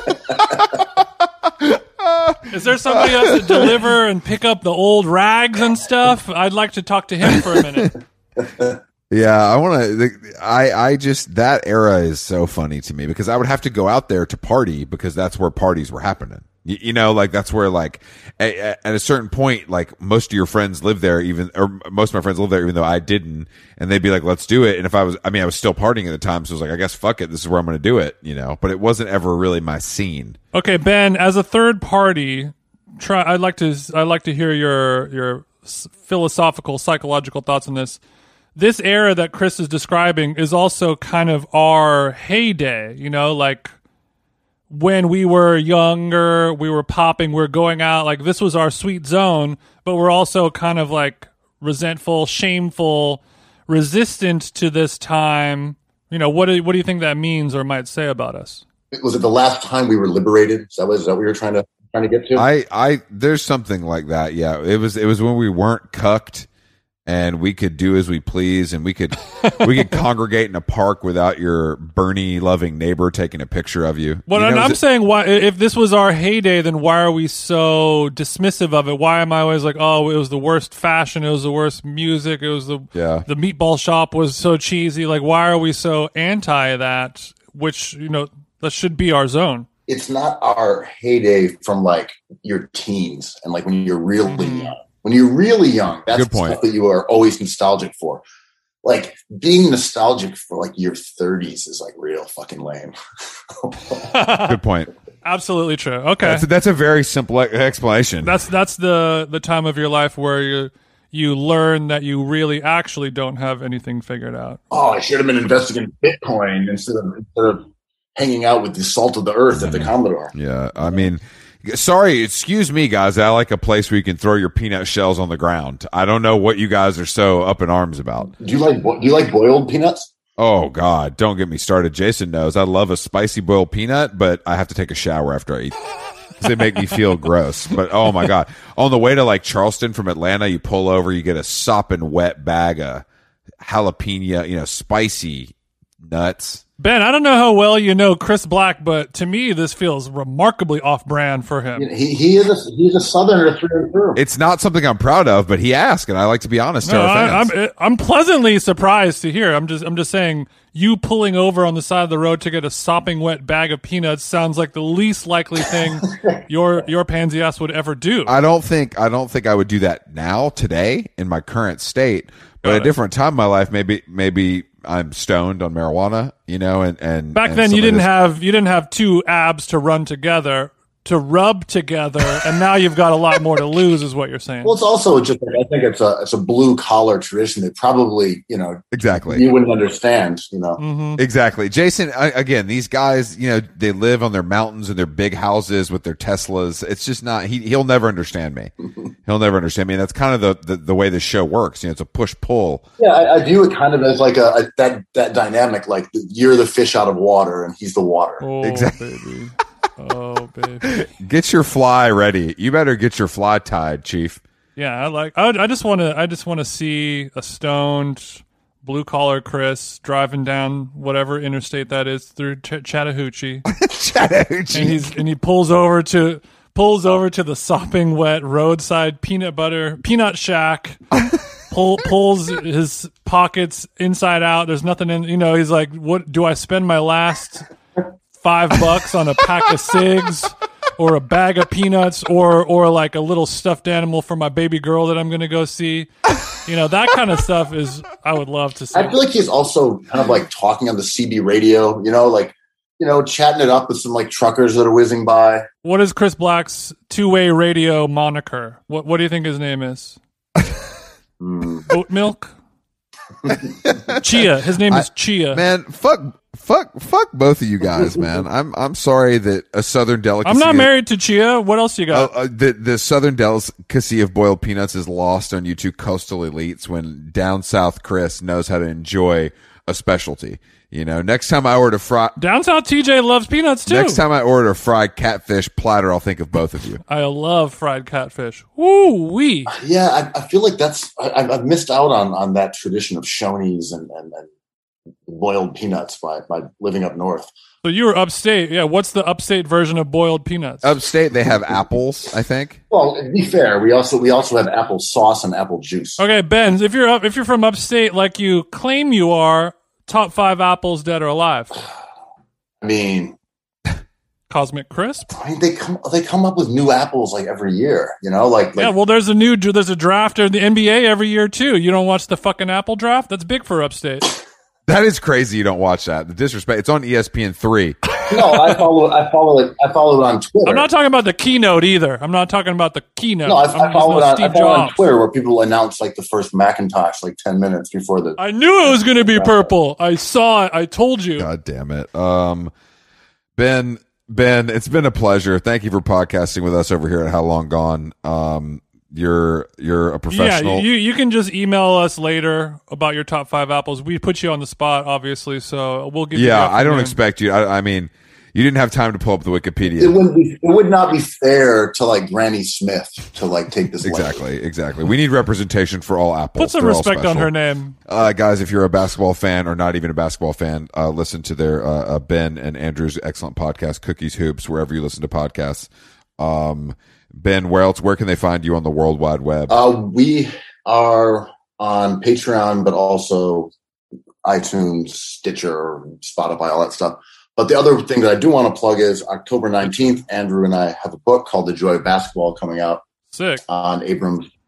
Is there somebody else to deliver and pick up the old rags and stuff? I'd like to talk to him for a minute. Yeah, I want to. I I just that era is so funny to me because I would have to go out there to party because that's where parties were happening. You, you know, like that's where like at, at a certain point, like most of your friends live there, even or most of my friends live there, even though I didn't, and they'd be like, "Let's do it." And if I was, I mean, I was still partying at the time, so I was like, "I guess fuck it, this is where I'm going to do it," you know. But it wasn't ever really my scene. Okay, Ben, as a third party, try. I'd like to. I'd like to hear your your philosophical, psychological thoughts on this. This era that Chris is describing is also kind of our heyday, you know, like when we were younger, we were popping, we we're going out, like this was our sweet zone, but we're also kind of like resentful, shameful, resistant to this time. You know, what do, what do you think that means or might say about us? Was it the last time we were liberated? Is that what, is that what you were trying to trying to get to? I I there's something like that. Yeah, it was it was when we weren't cucked. And we could do as we please, and we could we could congregate in a park without your Bernie loving neighbor taking a picture of you. Well, you and know, I'm is it- saying, why if this was our heyday, then why are we so dismissive of it? Why am I always like, oh, it was the worst fashion, it was the worst music, it was the Yeah. the Meatball Shop was so cheesy. Like, why are we so anti that? Which, you know, that should be our zone. It's not our heyday from like your teens and like when you're really Mhm. young. When you're really young, that's Good the point. stuff that you are always nostalgic for. Like being nostalgic for like your thirties is like real fucking lame. Good point. Absolutely true. Okay. That's, that's a very simple e- explanation. That's that's the the time of your life where you you learn that you really actually don't have anything figured out. Oh, I should have been investing in Bitcoin instead of instead of hanging out with the salt of the earth at the Commodore. Yeah, I mean, sorry, excuse me, guys. I like a place where you can throw your peanut shells on the ground. I don't know what you guys are so up in arms about. Do you like bo- do you like boiled peanuts? Oh God, don't get me started. Jason knows I love a spicy boiled peanut, but I have to take a shower after I eat because they make me feel gross. But oh my God, on the way to like Charleston from Atlanta, you pull over, you get a sopping wet bag of jalapeno, you know, spicy nuts. Ben, I don't know how well you know Chris Black, but to me, this feels remarkably off-brand for him. He he is a, he's a Southerner through and through. It's not something I'm proud of, but he asked, and I like to be honest to No, our I, fans. I'm I'm pleasantly surprised to hear. I'm just I'm just saying you pulling over on the side of the road to get a sopping wet bag of peanuts sounds like the least likely thing your your pansy ass would ever do. I don't think I don't think I would do that now today in my current state, but Got at it. a different time in my life, maybe maybe I'm stoned on marijuana, you know, and and Back and then, you somebody didn't just- have you didn't have two abs to run together to rub together, and now you've got a lot more to lose, is what you're saying. Well, it's also just I think it's a it's a blue collar tradition that probably you know exactly. you wouldn't understand. You know, Mm-hmm. Exactly. Jason, I, again, these guys, you know, they live on their mountains and their big houses with their Teslas. It's just not, he, he'll never understand me. He'll never understand me. And that's kind of the, the, the way the show works. You know, it's a push pull. yeah, I, I view it kind of as like a, a that that dynamic. Like you're the fish out of water and he's the water. Oh, Exactly. baby. Oh, baby. Get your fly ready. You better get your fly tied, Chief. Yeah, I like. I, I just want to. I just want to see a stoned, blue collar Chris driving down whatever interstate that is through Ch- Chattahoochee, Chattahoochee. and he's and he pulls over to pulls over to the sopping wet roadside peanut butter peanut shack. Pull, pulls his pockets inside out. There's nothing in. You know, he's like, "What do I spend my last five bucks on a pack of cigs?" Or a bag of peanuts, or or like a little stuffed animal for my baby girl that I'm going to go see. You know, that kind of stuff is I would love to see. I feel like he's also kind of like talking on the C B radio. You know, like you know, chatting it up with some like truckers that are whizzing by. What is Chris Black's two-way radio moniker? What what do you think his name is? Mm. Oat milk? Chia. His name is Chia. Man, fuck, fuck, fuck both of you guys, man. I'm, I'm sorry that a Southern delicacy. I'm not married to Chia. What else you Uh, got? uh, the the Southern delicacy of boiled peanuts is lost on you two coastal elites when down south Chris knows how to enjoy a specialty. You know, next time I order fry, Down South T J loves peanuts too. next time I order a fried catfish platter, I'll think of both of you. I love fried catfish. Woo wee. Yeah, I, I feel like that's I, I've missed out on on that tradition of Shoney's and, and, and boiled peanuts by by living up north. So you were upstate. Yeah, what's the upstate version of boiled peanuts? Upstate, they have apples, I think. Well, to be fair, we also we also have apple sauce and apple juice. Okay, Ben, if you're up, if you're from upstate like you claim you are, top five apples dead or alive. I mean, Cosmic Crisp. I mean they come they come up with new apples like every year. You know, like, like Yeah, well, there's a new there's a draft in the N B A every year too. You don't watch the fucking apple draft? That's big for upstate. That is crazy. You don't watch that. The disrespect. It's on E S P N three. no, I follow I follow it I follow it on Twitter. I'm not talking about the keynote either. I'm not talking about the keynote. No, I, I'm I follow it using on, I Steve follow it on Jobs. Twitter where people announce like the first Macintosh like ten minutes before the. I knew it was going to be purple. I saw it. I told you. God damn it. Um, Ben, Ben, it's been a pleasure. Thank you for podcasting with us over here at How Long Gone. Um, you're you're a professional. Yeah, you you can just email us later about your top five apples. We put you on the spot, obviously, so we'll give you. Yeah, the I don't afternoon. expect you. I, I mean, you didn't have time to pull up the It Wikipedia. wouldn't be. It would not be fair to like Granny Smith to like take this. Exactly, exactly. We need representation for all apples. Put some They're all respect on special. her name. Uh, guys, if you're a basketball fan or not even a basketball fan, uh, listen to their uh, uh, Ben and Andrew's excellent podcast, Cookies Hoops, wherever you listen to podcasts. Um, Ben, where else? Where can they find you on the World Wide Web? Uh, we are on Patreon, but also iTunes, Stitcher, Spotify, all that stuff. But the other thing that I do want to plug is October nineteenth, Andrew and I have a book called The Joy of Basketball coming out Sick. on Abrams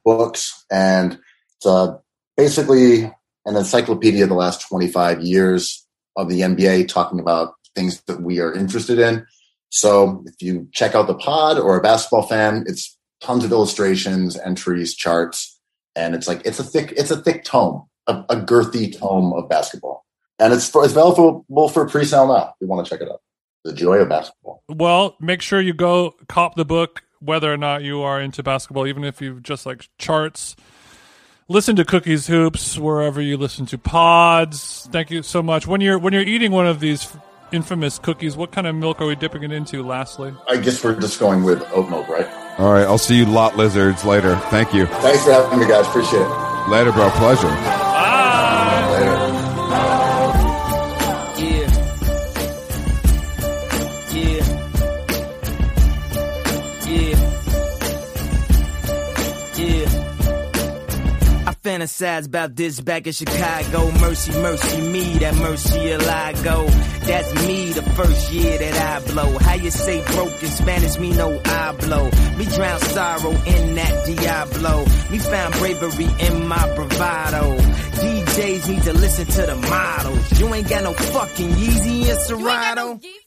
books, and it's uh, basically an encyclopedia of the last twenty-five years of the N B A, talking about things that we are interested in. So if you check out the pod or a basketball fan, it's tons of illustrations, entries, charts, and it's like it's a thick it's a thick tome, a, a girthy tome of basketball, and it's for, it's available for pre-sale now. If you want to check it out, The Joy of Basketball. Well, make sure you go cop the book, whether or not you are into basketball, even if you just like charts. Listen to Cookies Hoops wherever you listen to pods. Thank you so much. When you're when you're eating one of these infamous cookies, what kind of milk are we dipping it into? Lastly, I guess we're just going with oat milk, right? All right, I'll see you lot lizards later. Thank you. Thanks for having me, guys. Appreciate it. Later, bro. Pleasure. Bye. Later. Fantasize about this back in Chicago. Mercy, mercy me, that mercy I go. That's me the first year that I blow. How you say broke in Spanish, me no I blow. Me drown sorrow in that Diablo. Me found bravery in my bravado. D Js need to listen to the models. You ain't got no fucking Yeezy and Serato.